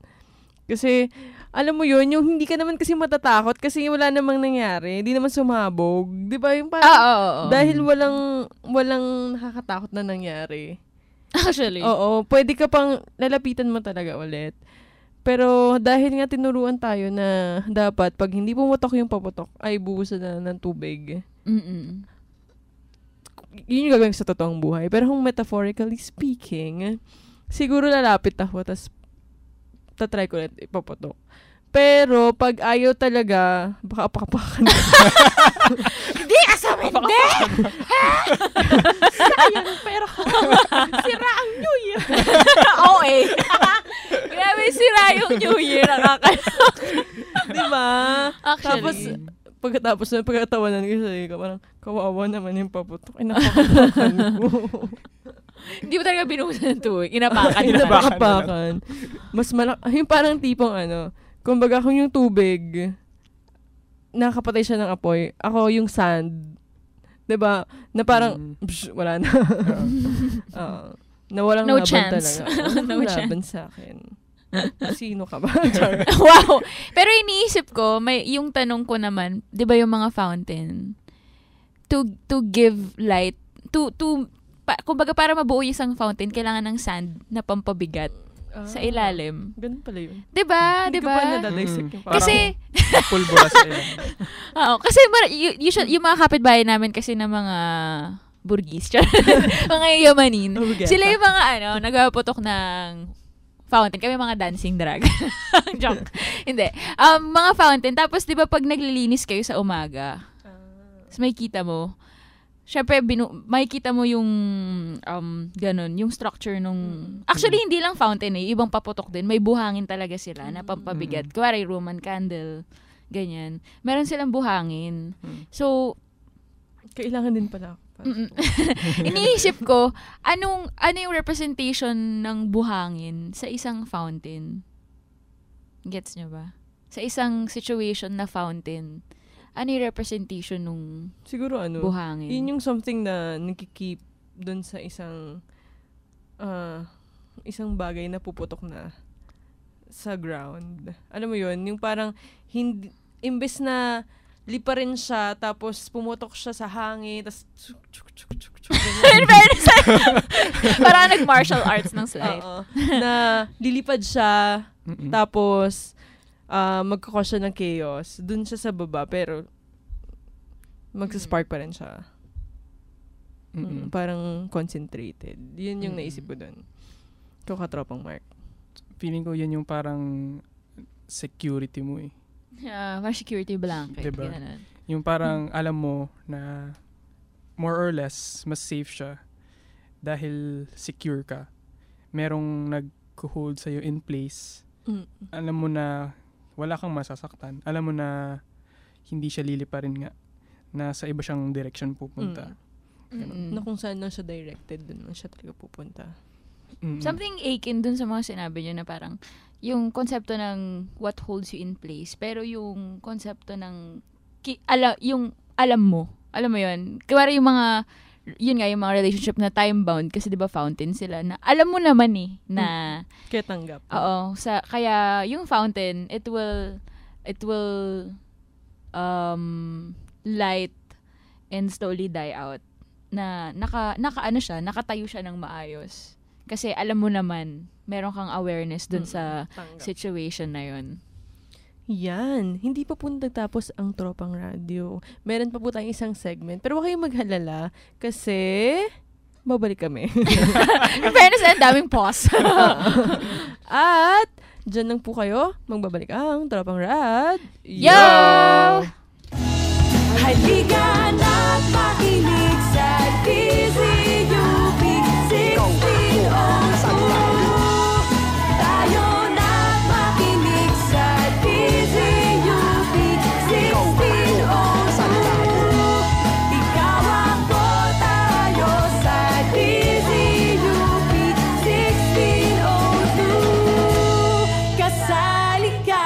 Speaker 6: Kasi, alam mo yun, yung hindi ka naman kasi matatakot kasi wala namang nangyari. Hindi naman sumabog. Di ba? Yung parang,
Speaker 2: ah, oo, oo.
Speaker 6: dahil walang, walang nakakatakot na nangyari.
Speaker 2: Actually.
Speaker 6: Oo, pwede ka pang lalapitan mo talaga ulit. Pero dahil nga tinuruan tayo na dapat pag hindi pumutok yung paputok, ay buhusan na ng tubig.
Speaker 2: Mm-mm.
Speaker 6: Yun yung gagawin sa totoong buhay. Pero kung metaphorically speaking, siguro lalapit ako, tas tatry ko ulit ipaputok. Pero pag ayaw talaga, baka apakapakan.
Speaker 2: Hindi, asam hindi!
Speaker 6: Sayang pera ko. Sira ang New Year.
Speaker 2: Oo eh. Grabe, sira yung New Year. Nakakalok.
Speaker 6: Diba?
Speaker 2: Actually.
Speaker 6: Tapos, pagkatapos na pagkatawanan ko sa iyo, parang kawawa naman yung paputok. Inapakapakan ko.
Speaker 2: Hindi mo talaga binuhusan ng tubig. Inapakan.
Speaker 6: Inapakan. Mas malak... Yung parang tipong ano, kumbaga kung yung tubig, nakapatay siya ng apoy, ako yung sand. Diba? Na parang, mm. psh, wala na. uh, na walang
Speaker 2: no
Speaker 6: laban
Speaker 2: chance.
Speaker 6: talaga.
Speaker 2: No
Speaker 6: Walang
Speaker 2: chance.
Speaker 6: laban sa akin. Sino ka ba?
Speaker 2: Wow! Pero iniisip ko, may yung tanong ko naman, 'di ba yung mga fountain to to give light to to pa, kumbaga para mabuo yung isang fountain, kailangan ng sand na pampabigat ah, sa ilalim.
Speaker 6: Ganun pala yun.
Speaker 2: 'Di ba? 'Di ba?
Speaker 1: Mm.
Speaker 2: Kasi
Speaker 1: pulbura sa ilalim.
Speaker 2: Oo, kasi mar- y- usual, yung mga kapitbahay namin kasi ng mga burgis, mga yamanin, sila yung mga ano, nagpaputok ng fountain. Kami mga dancing drag. Joke. Hindi. Um, mga fountain. Tapos, di ba, pag naglilinis kayo sa umaga, uh, may kita mo, syempre, binu- may kita mo yung, um, ganun, yung structure nung, actually, hindi lang fountain eh, ibang paputok din. May buhangin talaga sila na pampabigat. Kuwari, Roman candle, ganyan. Meron silang buhangin. So,
Speaker 6: kailangan din pala.
Speaker 2: Iniisip ko, anong ano yung representation ng buhangin sa isang fountain? Gets nyo ba? Sa isang situation na fountain, ano yung representation nung
Speaker 6: siguro ano,
Speaker 2: buhangin?
Speaker 6: Yun yung something na nagki-keep dun sa isang uh, isang bagay na puputok na sa ground. Alam mo yun? Yung parang hindi, imbes na lipa rin siya, tapos pumutok siya sa hangin, tapos
Speaker 2: in fairness, parang nag-martial arts ng slide.
Speaker 6: Oo. Na lilipad siya, mm-mm. tapos uh, magkakos siya ng chaos. Dun siya sa baba, pero magsaspark pa rin siya. Mm, parang concentrated. Yun yung mm-mm. naisip ko dun. Ikaw katropang Mark.
Speaker 1: Feeling ko yan yung parang security mo eh.
Speaker 2: Yeah, uh, security blanket.
Speaker 1: Diba? Yung parang hmm. alam mo na more or less mas safe siya dahil secure ka. Merong nag-hold sa'yo in place. Mm. Alam mo na wala kang masasaktan. Alam mo na hindi siya liliparin nga. Na sa iba siyang direction pupunta.
Speaker 6: Mm. Na kung saan lang siya directed, dun lang siya talaga pupunta.
Speaker 2: Mm-hmm. Something akin dun sa mga sinabi niyo na parang yung konsepto ng what holds you in place, pero yung konsepto ng ki, ala, yung alam mo, alam mo yun, kaya yung mga yun nga yung mga relationship na time bound kasi 'di ba fountain sila na alam mo naman eh na
Speaker 6: hmm. kaya tanggap.
Speaker 2: Oo, sa kaya yung fountain it will it will um light and slowly die out na naka naka ano siya, nakatayo siya ng maayos. Kasi alam mo naman, meron kang awareness dun mm, sa tanggap. Situation na yun.
Speaker 6: Yan. Hindi pa po nagtapos ang Tropang Radio. Meron pa po tayong isang segment. Pero huwag kayong maghalala kasi babalik kami.
Speaker 2: In fairness, ang daming pause.
Speaker 6: At dyan lang po kayo. Magbabalik ang Tropang Radio.
Speaker 2: Yo!
Speaker 12: Halika na't makinig sa D Z U P sixteen oh two. Tayo na't makinig sa D Z U P sixteen oh two. Ikaw ako, tayo sa D Z U P sixteen oh two. Kasali ka.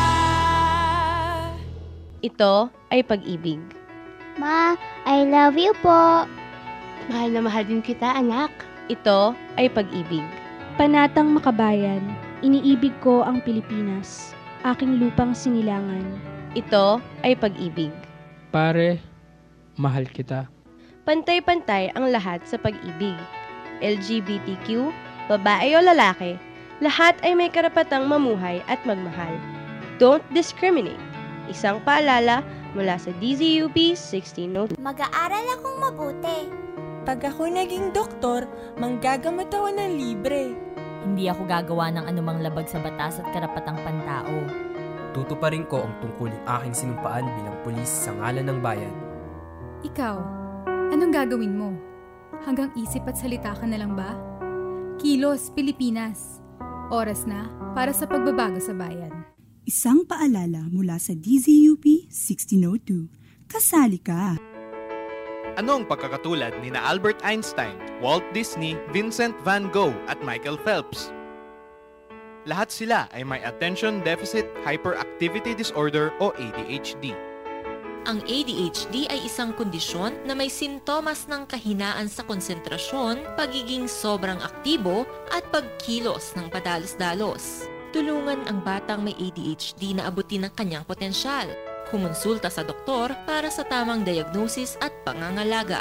Speaker 16: Ito ay pag-ibig.
Speaker 17: Ma, I love you po.
Speaker 16: Mahal na mahal din kita, anak. Ito ay pag-ibig.
Speaker 18: Panatang makabayan, iniibig ko ang Pilipinas, aking lupang sinilangan.
Speaker 16: Ito ay pag-ibig.
Speaker 19: Pare, mahal kita.
Speaker 16: Pantay-pantay ang lahat sa pag-ibig. L G B T Q, babae o lalaki, lahat ay may karapatang mamuhay at magmahal. Don't discriminate. Isang paalala mula sa D Z U P sixteen oh two.
Speaker 17: Mag-aaral akong mabuti.
Speaker 20: Pag ako naging doktor, manggagamot ako ng libre.
Speaker 21: Hindi ako gagawa ng anumang labag sa batas at karapatang pantao.
Speaker 22: Tutuparin ko ang tungkuling aking sinumpaan bilang pulis sa ngalan ng bayan.
Speaker 23: Ikaw, anong gagawin mo? Hanggang isip at salita ka na lang ba? Kilos, Pilipinas. Oras na para sa pagbabago sa bayan.
Speaker 24: Isang paalala mula sa D Z U P sixteen oh two. Kasali ka!
Speaker 25: Ano ang pagkakatulad ni na Albert Einstein, Walt Disney, Vincent van Gogh at Michael Phelps? Lahat sila ay may Attention Deficit Hyperactivity Disorder o A D H D.
Speaker 7: Ang A D H D ay isang kondisyon na may sintomas ng kahinaan sa konsentrasyon, pagiging sobrang aktibo at pagkilos ng padalos-dalos.
Speaker 4: tulungan ang batang may A D H D na abutin ang kanyang potensyal. Kumonsulta sa doktor para sa tamang diagnosis at pangangalaga.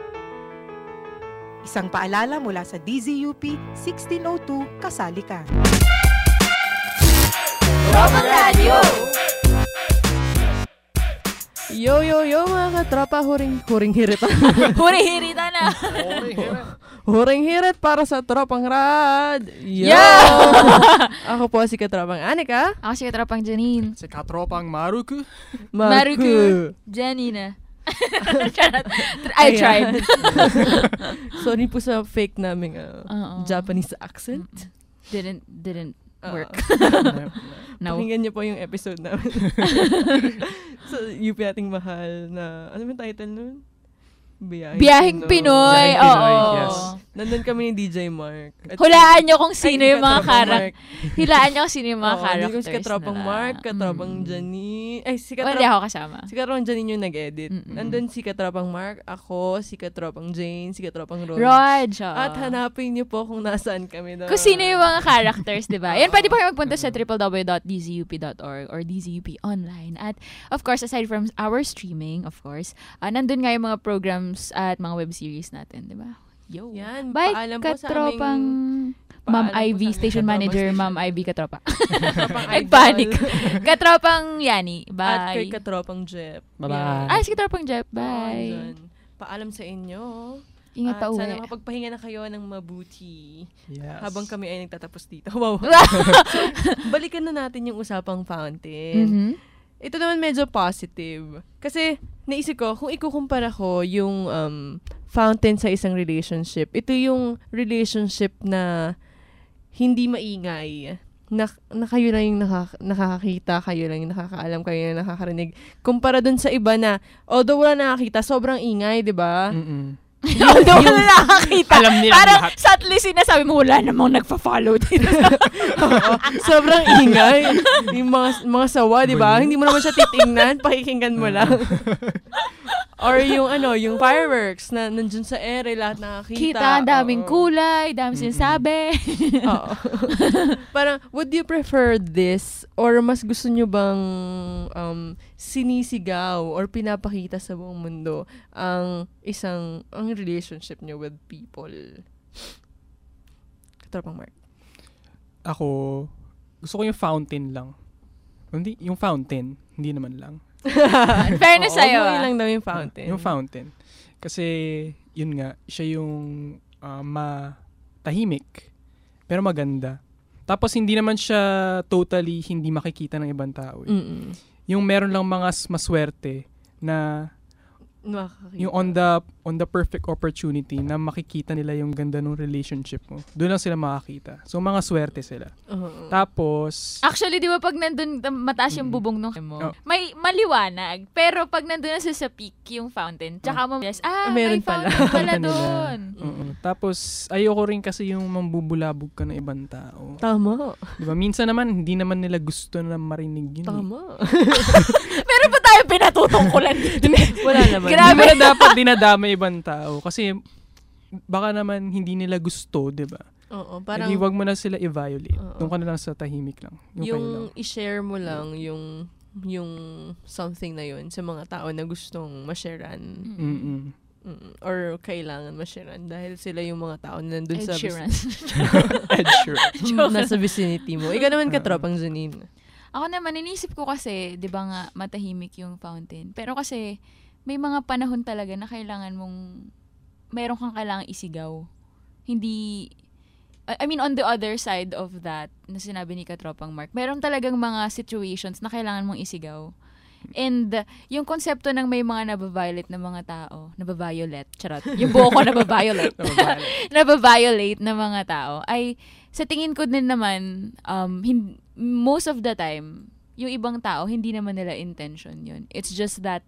Speaker 5: Isang paalala mula sa D Z U P sixteen oh two, kasali ka.
Speaker 12: Tropang Radyo!
Speaker 6: Yo, yo, yo, mga katropa, huring, huring hirita.
Speaker 2: Huring hirita na.
Speaker 6: Huring hirit. Huring hirit para sa Tropang Rad. Yo!
Speaker 2: Yeah!
Speaker 6: Ako po si Katropang Anika.
Speaker 2: Ako si Katropang Janine.
Speaker 1: Si Katropang Maruku.
Speaker 2: Maruku. Janina. I tried.
Speaker 6: Sorry po sa fake naming uh,
Speaker 2: Uh-oh.
Speaker 6: Japanese accent.
Speaker 2: Didn't, didn't work.
Speaker 6: No. Pakinggan niyo po yung episode namin. So, U P ating mahal na, ano yung title nun? Biyahing,
Speaker 2: Biyahing Pinoy.
Speaker 6: Biyahing
Speaker 2: Oo.
Speaker 6: Pinoy, yes. Nandun kami ni D J Mark. At
Speaker 2: Hulaan nyo kung sino
Speaker 6: ay,
Speaker 2: yung mga karak. Hulaan nyo kung sino yung mga
Speaker 6: Oo,
Speaker 2: characters.
Speaker 6: Hindi ko si Katropang
Speaker 2: na
Speaker 6: Mark, Katropang mm. Janine. Ay, si Katropang...
Speaker 2: Wala ako kasama.
Speaker 6: Si Katropang Janine yung nag-edit.
Speaker 2: Mm-mm.
Speaker 6: Nandun si Katropang Mark, ako, si Katropang Jane, si Katropang Rog.
Speaker 2: Rog, oh.
Speaker 6: At hanapin niyo po kung nasaan kami doon.
Speaker 2: Kung sino yung mga characters, di ba? Yan, pwede po kayo magpunta sa w w w dot d z u p dot org or D Z U P online. At, of course, aside from our streaming, of course, uh, nandun nga yung mga programs at mga web series natin, di ba? Yo.
Speaker 6: Yan,
Speaker 2: Bye,
Speaker 6: paalam po sa
Speaker 2: Katropang
Speaker 6: aming...
Speaker 2: Ma'am
Speaker 6: Paalam
Speaker 2: Ivy,
Speaker 6: po sa
Speaker 2: Station
Speaker 6: aming
Speaker 2: Manager,
Speaker 6: Katropa
Speaker 2: Ma'am Ivy Katropa.
Speaker 6: Katropang
Speaker 2: Ay,
Speaker 6: Idol.
Speaker 2: panic. Katropang Yani,
Speaker 6: At
Speaker 2: bye.
Speaker 6: kay Katropang Jep.
Speaker 19: Bye-bye.
Speaker 2: Ay, si Katropang Jep, bye.
Speaker 6: Yan. Paalam sa inyo.
Speaker 2: Ingat pa
Speaker 6: At
Speaker 2: uwi.
Speaker 6: sana makapagpahinga na kayo ng mabuti.
Speaker 1: Yes.
Speaker 6: Habang kami ay nagtatapos dito. Wow. So, balikan na natin yung usapang fountain.
Speaker 2: Mhm.
Speaker 6: Ito naman medyo positive. Kasi, naisip ko, kung ikukumpara ko yung um, fountain sa isang relationship, ito yung relationship na hindi maingay. Na, na kayo lang yung nakaka- nakakakita, kayo lang yung nakakaalam, kayo lang yung nakakarinig. Kumpara dun sa iba na, although wala nakakita, sobrang ingay, di ba?
Speaker 1: Mm-mm.
Speaker 2: Although wala nakakita.
Speaker 1: Alam nila
Speaker 2: Parang
Speaker 1: lahat.
Speaker 2: sa at least sinasabi mo, wala namang nagpa-follow dito.
Speaker 6: Oo, sobrang ingay. Yung mga, mga sawa, di ba? Hindi mo naman siya titingnan, pakikinggan mo lang. Or yung ano, yung fireworks na nandun sa ere, lahat nakakita.
Speaker 2: Kita, daming
Speaker 6: Oo.
Speaker 2: kulay, daming sinasabi.
Speaker 6: Oo. Parang, would you prefer this? Or mas gusto nyo bang um, sinisigaw or pinapakita sa buong mundo ang isang, ang relationship nyo with people? Katropang Mark.
Speaker 1: Ako, gusto ko yung fountain lang. Hindi, yung fountain, hindi naman lang.
Speaker 2: Fairness sa'yo,
Speaker 6: Oo,
Speaker 2: ah.
Speaker 6: lang daw yung fountain.
Speaker 1: Yung fountain. Kasi, yun nga, siya yung uh, matahimik, pero maganda. Tapos, hindi naman siya totally hindi makikita ng ibang tao. Eh.
Speaker 6: Mm-mm.
Speaker 1: Yung meron lang mga s- maswerte na
Speaker 6: Makakakita.
Speaker 1: yung on the on the perfect opportunity na makikita nila yung ganda ng relationship mo. Doon lang sila makakita. So, mga swerte sila.
Speaker 6: Oo.
Speaker 1: Tapos,
Speaker 2: Actually, di ba pag nandun um, mataas yung bubong nung mo,
Speaker 1: Oh.
Speaker 2: may maliwanag. Pero pag nandun na sa, sa peak yung fountain, tsaka mo, yes, ah,
Speaker 6: Meron
Speaker 2: may
Speaker 6: pala.
Speaker 2: fountain pala
Speaker 1: Kita nila.
Speaker 2: doon.
Speaker 1: Oo. Tapos, ayoko rin kasi yung mambubulabog ka ng ibang tao.
Speaker 6: Tama.
Speaker 1: Diba? Minsan naman, hindi naman nila gusto na marinig yun.
Speaker 6: Tama.
Speaker 2: Meron ba tayo pinatutungkulan dito?
Speaker 6: Wala naman.
Speaker 1: Grabe. Hindi mo na dapat dinadama ibang tao. Kasi, baka naman hindi nila gusto, di ba?
Speaker 6: Oo, parang...
Speaker 1: Hindi, wag mo na sila i-violate.
Speaker 6: Oo.
Speaker 1: Doon ka na lang sa tahimik lang. Yung,
Speaker 6: Yung
Speaker 1: kayo lang.
Speaker 6: i-share mo lang yung yung something na yun sa mga tao na gustong ma-sharean.
Speaker 1: Mm-mm.
Speaker 6: Mm, or kailangan ma-sharean dahil sila yung mga tao na nandun
Speaker 2: Ed
Speaker 6: sa...
Speaker 2: Sheeran.
Speaker 1: Ed Sheeran.
Speaker 6: Nasa vicinity mo. Ikaw naman Katropang Janine.
Speaker 2: Ako naman, inisip ko kasi, di ba nga, matahimik yung fountain. Pero kasi, may mga panahon talaga na kailangan mong, meron kang kailangan isigaw. Hindi, I mean, on the other side of that, na sinabi ni Katropang Mark, meron talagang mga situations na kailangan mong isigaw. And, uh, yung konsepto ng may mga nababiolate na mga tao, nababiolate, charot, yung buo ko nababiolate, nababiolate na mga tao, ay, sa tingin ko din naman, um, hin- most of the time, yung ibang tao, hindi naman nila intention yun. It's just that,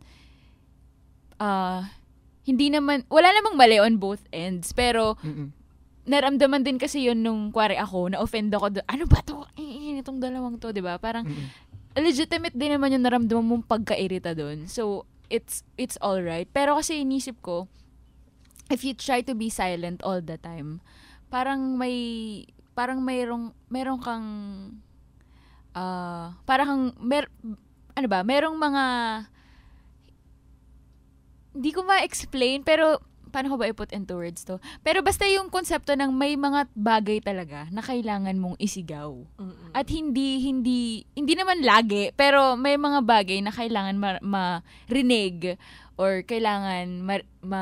Speaker 2: uh, hindi naman, wala namang mali on both ends, pero,
Speaker 1: Mm-mm.
Speaker 2: naramdaman din kasi yun nung kwari ako, na-offend ako, do- ano ba to? Eh, itong dalawang to, di ba? Parang,
Speaker 1: Mm-mm.
Speaker 2: legitimate din naman yung naramdaman mong pagkairita doon. So, it's it's all right. Pero kasi inisip ko, if you try to be silent all the time, parang may, parang mayroong, mayroong kang, uh, parang, mer, ano ba, merong mga, hindi ko ma-explain, pero, paano ko ba i-put into words to? Pero basta yung konsepto ng may mga bagay talaga na kailangan mong isigaw. Mm-mm. At hindi, hindi, hindi naman lagi, pero may mga bagay na kailangan ma- ma-rinig or kailangan ma, ma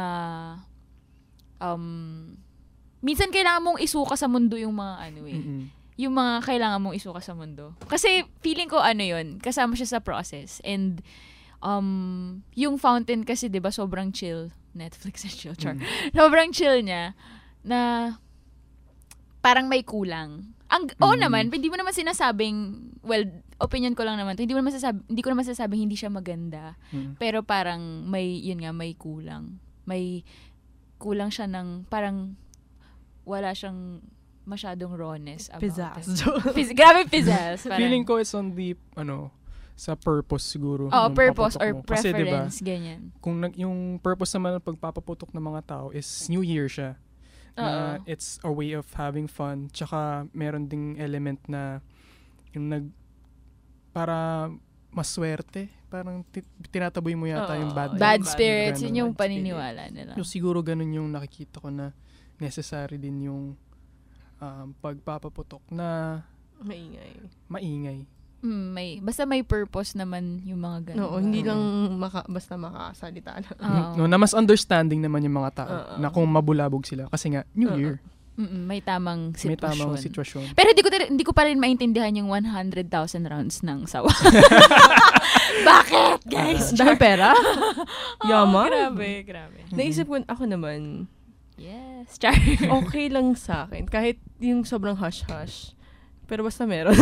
Speaker 2: um, minsan kailangan mong isuka sa mundo yung mga ano eh. Mm-hmm. Yung mga kailangan mong isuka sa mundo. Kasi feeling ko ano yun, kasama siya sa process. And um, yung Fountain kasi 'di ba sobrang chill. Netflix and chill. Char. Mm-hmm. Sobrang chill niya na parang may kulang. Ang mm-hmm. oo naman, hindi mo naman sinasabing, well, opinion ko lang naman, hindi mo naman sasab- hindi ko naman sasabing hindi siya maganda. Mm-hmm. Pero parang may yun nga, may kulang. May kulang siya ng parang wala siyang masyadong rawness about
Speaker 6: pizzazz.
Speaker 2: it. Piz- grabe pizzazz.
Speaker 1: Feeling ko it's on the, ano, sa purpose siguro.
Speaker 2: Oh, purpose or
Speaker 1: mo.
Speaker 2: preference,
Speaker 1: Kasi, diba,
Speaker 2: ganyan.
Speaker 1: Kung nag, yung purpose naman ng pagpapaputok ng mga tao is New Year siya. Na
Speaker 2: Uh-oh.
Speaker 1: it's a way of having fun. Tsaka meron ding element na yung nag, para maswerte. Parang t- tinataboy mo yata
Speaker 2: Uh-oh.
Speaker 1: yung bad
Speaker 2: Bad
Speaker 1: vibes,
Speaker 2: spirits,
Speaker 1: ganun.
Speaker 2: yun yung paniniwala nila.
Speaker 1: So, siguro ganun yung nakikita ko na necessary din yung um, pagpapaputok na
Speaker 6: maingay.
Speaker 1: Maingay.
Speaker 2: Mm, may basta may purpose naman yung mga ganun.
Speaker 6: Oo, hindi lang maka, basta makasalita lang.
Speaker 2: Uh-oh.
Speaker 1: No, na mas understanding naman yung mga tao
Speaker 6: Uh-oh.
Speaker 1: na kung mabulabog sila kasi nga New
Speaker 2: Uh-oh.
Speaker 1: Year.
Speaker 2: Mm-mm, may tamang sitwasyon.
Speaker 1: May tamang sitwasyon.
Speaker 2: Pero hindi ko hindi ko pa rin maintindihan yung one hundred thousand rounds ng sawa. Bakit, guys?
Speaker 6: Dahil pera? Yaman?
Speaker 2: Oh, grabe, grabe.
Speaker 6: Naisip ko, ako naman,
Speaker 2: yes, char.
Speaker 6: okay lang sa akin. Kahit yung sobrang hush-hush. Pero basta meron.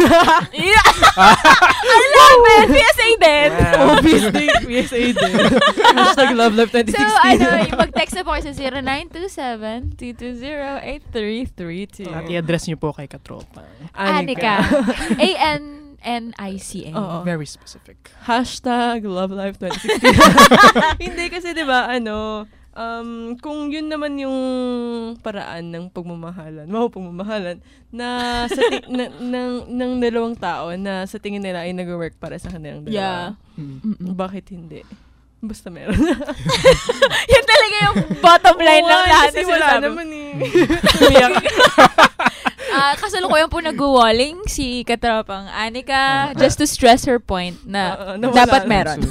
Speaker 2: I love it! P S A din!
Speaker 6: Oh, P S A din. Hashtag Love Life twenty sixteen.
Speaker 2: So, ano, mag-text na po kayo sa zero nine two seven, two two zero, eight three three two.
Speaker 1: At i-address niyo po kay Katropa.
Speaker 2: Anika. A N N I C A.
Speaker 6: Oo.
Speaker 1: Very specific.
Speaker 6: Hashtag Love Life twenty sixteen. Hindi kasi, di ba, ano, um, kung yun naman yung paraan ng pagmamahalan, wow, pagmamahalan, na sa ti- na, ng, ng dalawang tao na sa tingin nila ay nag-work para sa kanilang dalawa.
Speaker 2: Yeah.
Speaker 6: Mm. Bakit hindi? Basta meron.
Speaker 2: Yan talaga yung bottom line ng lahat.
Speaker 6: Kasi wala naman eh.
Speaker 2: Uh, kasalukuyan po nag-walling si Katropang Anika just to stress her point na uh, uh, dapat meron.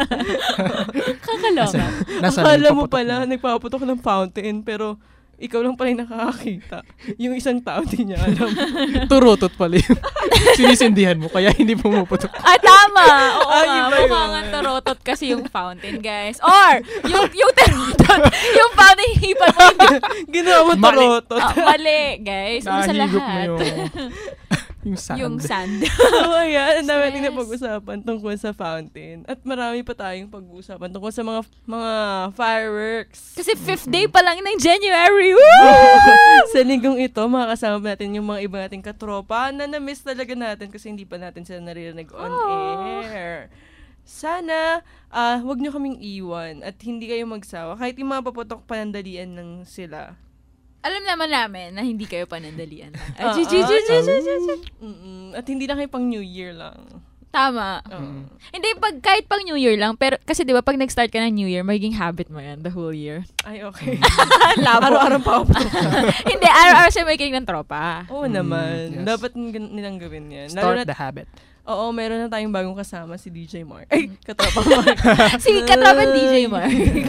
Speaker 2: Kakaloka.
Speaker 6: Akala mo pala, nagpapaputok ng fountain, pero ikaw lang pala yung nakakakita. Yung isang tao di niya alam.
Speaker 1: Turutot pala yun. Sinisindihan mo, kaya hindi pumuputok.
Speaker 2: Ah, tama! Oo
Speaker 6: Ay,
Speaker 2: nga,
Speaker 6: iba
Speaker 2: mukha
Speaker 6: yun.
Speaker 2: nga turutot kasi yung fountain, guys. Or, yung, yung turutot, yung fountain hipan mo, hindi.
Speaker 6: Ginawa mo turutot.
Speaker 2: Ah, mali, guys. Una sa
Speaker 1: Nahigop mo
Speaker 2: lahat.
Speaker 1: yung, yung sand.
Speaker 2: Yung sand.
Speaker 6: So, ayan, ang dami nating
Speaker 2: Yes.
Speaker 6: napag-usapan tungkol sa fountain. At marami pa tayong pag-uusapan tungkol sa mga mga fireworks.
Speaker 2: Kasi fifth day pa lang ng January. Woo!
Speaker 6: Sa linggong ito, makakasama natin yung mga iba nating katropa na na-miss talaga natin kasi hindi pa natin sila naririnig on
Speaker 2: Aww.
Speaker 6: air. Sana, ah, wag nyo kaming iwan at hindi kayo magsawa. Kahit yung mga paputok panandalian ng sila.
Speaker 2: Alam naman namin na hindi kayo panandalian lang.
Speaker 6: Ah,
Speaker 2: Ay, ju- ju- ju- ju- ju- ju- ju.
Speaker 6: Mm-mm. At hindi lang kayo pang New Year lang.
Speaker 2: Tama.
Speaker 6: Oo.
Speaker 2: Hindi, pag, kahit pang New Year lang, pero kasi di ba pag nag-start ka ng New Year, magiging habit mo yan the whole year.
Speaker 6: Ay, okay.
Speaker 2: Labo.
Speaker 6: Araw-araw pa ako.
Speaker 2: Hindi, araw-araw siya makikinig ng tropa.
Speaker 6: Oo naman.
Speaker 1: yes.
Speaker 6: Dapat n- nilang gawin yan.
Speaker 1: Start
Speaker 6: Lalo na-
Speaker 1: the habit.
Speaker 6: Oo, meron na tayong bagong kasama, si D J Mark. Ay, katropa Mark.
Speaker 2: Si Katropang D J Mark.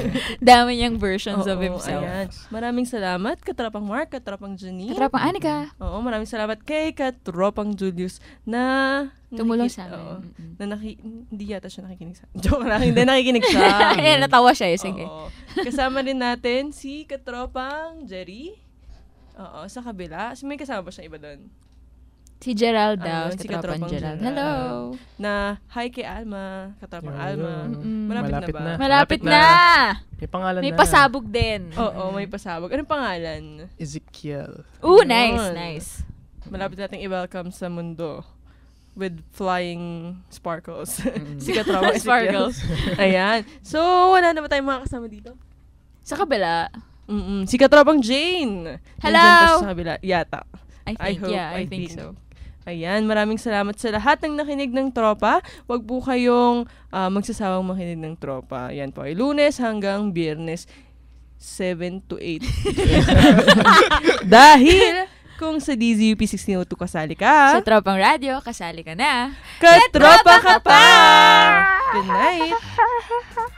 Speaker 2: Dami niyang versions
Speaker 6: Oo,
Speaker 2: of himself.
Speaker 6: Ayan. Maraming salamat, Katropang Mark, Katropang Janine.
Speaker 2: Katropang Anika.
Speaker 6: Oo, maraming salamat kay Katropang Julius na
Speaker 2: Tumulong
Speaker 6: nakiki-
Speaker 2: sa amin.
Speaker 6: oo,
Speaker 2: Mm-mm.
Speaker 6: na naki- hindi yata siya nakikinig sa Joke lang, hindi nakikinig siya.
Speaker 2: Ayan, natawa siya eh. Sige.
Speaker 6: Oo. Kasama rin natin si Katropang Jerry. Oo, sa kabila. So, may kasama ba siyang iba doon?
Speaker 2: Si Gerald daw.
Speaker 6: Ayun,
Speaker 2: Si
Speaker 6: si
Speaker 2: Katropang
Speaker 6: Katropang
Speaker 2: Gerald.
Speaker 6: Gerald.
Speaker 2: Hello.
Speaker 6: Na, hi kay Alma. Katropang
Speaker 1: Yun,
Speaker 6: Alma.
Speaker 1: yun.
Speaker 2: Mm-mm.
Speaker 6: Malapit,
Speaker 1: Malapit
Speaker 6: na ba?
Speaker 1: na.
Speaker 2: Malapit na.
Speaker 1: May pangalan
Speaker 2: May
Speaker 1: na.
Speaker 2: pasabog din.
Speaker 6: Oo, may pasabog. Anong pangalan?
Speaker 1: Ezekiel.
Speaker 2: Ooh,
Speaker 6: Yun.
Speaker 2: nice, nice.
Speaker 6: Malapit nating i-welcome sa mundo with flying sparkles.
Speaker 1: Mm.
Speaker 6: Si Katropang
Speaker 2: Sparkles.
Speaker 6: Ezekiel. Ayan. So, wala na ba tayong mga kasama dito?
Speaker 2: Sa kabila.
Speaker 6: Mm-mm. Si Katropang Jane.
Speaker 2: Hello.
Speaker 6: Nandyan pa siya sa kabila. Yata.
Speaker 2: I think,
Speaker 6: hope,
Speaker 2: yeah, I,
Speaker 6: I
Speaker 2: think,
Speaker 6: think.
Speaker 2: so.
Speaker 6: Ayan, maraming salamat sa lahat ng nakinig ng tropa. Huwag po kayong uh, magsasawang makinig ng tropa. Ayan po ay Lunes hanggang Biyernes seven to eight. Dahil kung sa D Z U P sixteen oh two kasali ka,
Speaker 2: sa Tropang Radio, kasali ka na.
Speaker 6: Katropa ka pa! Good night!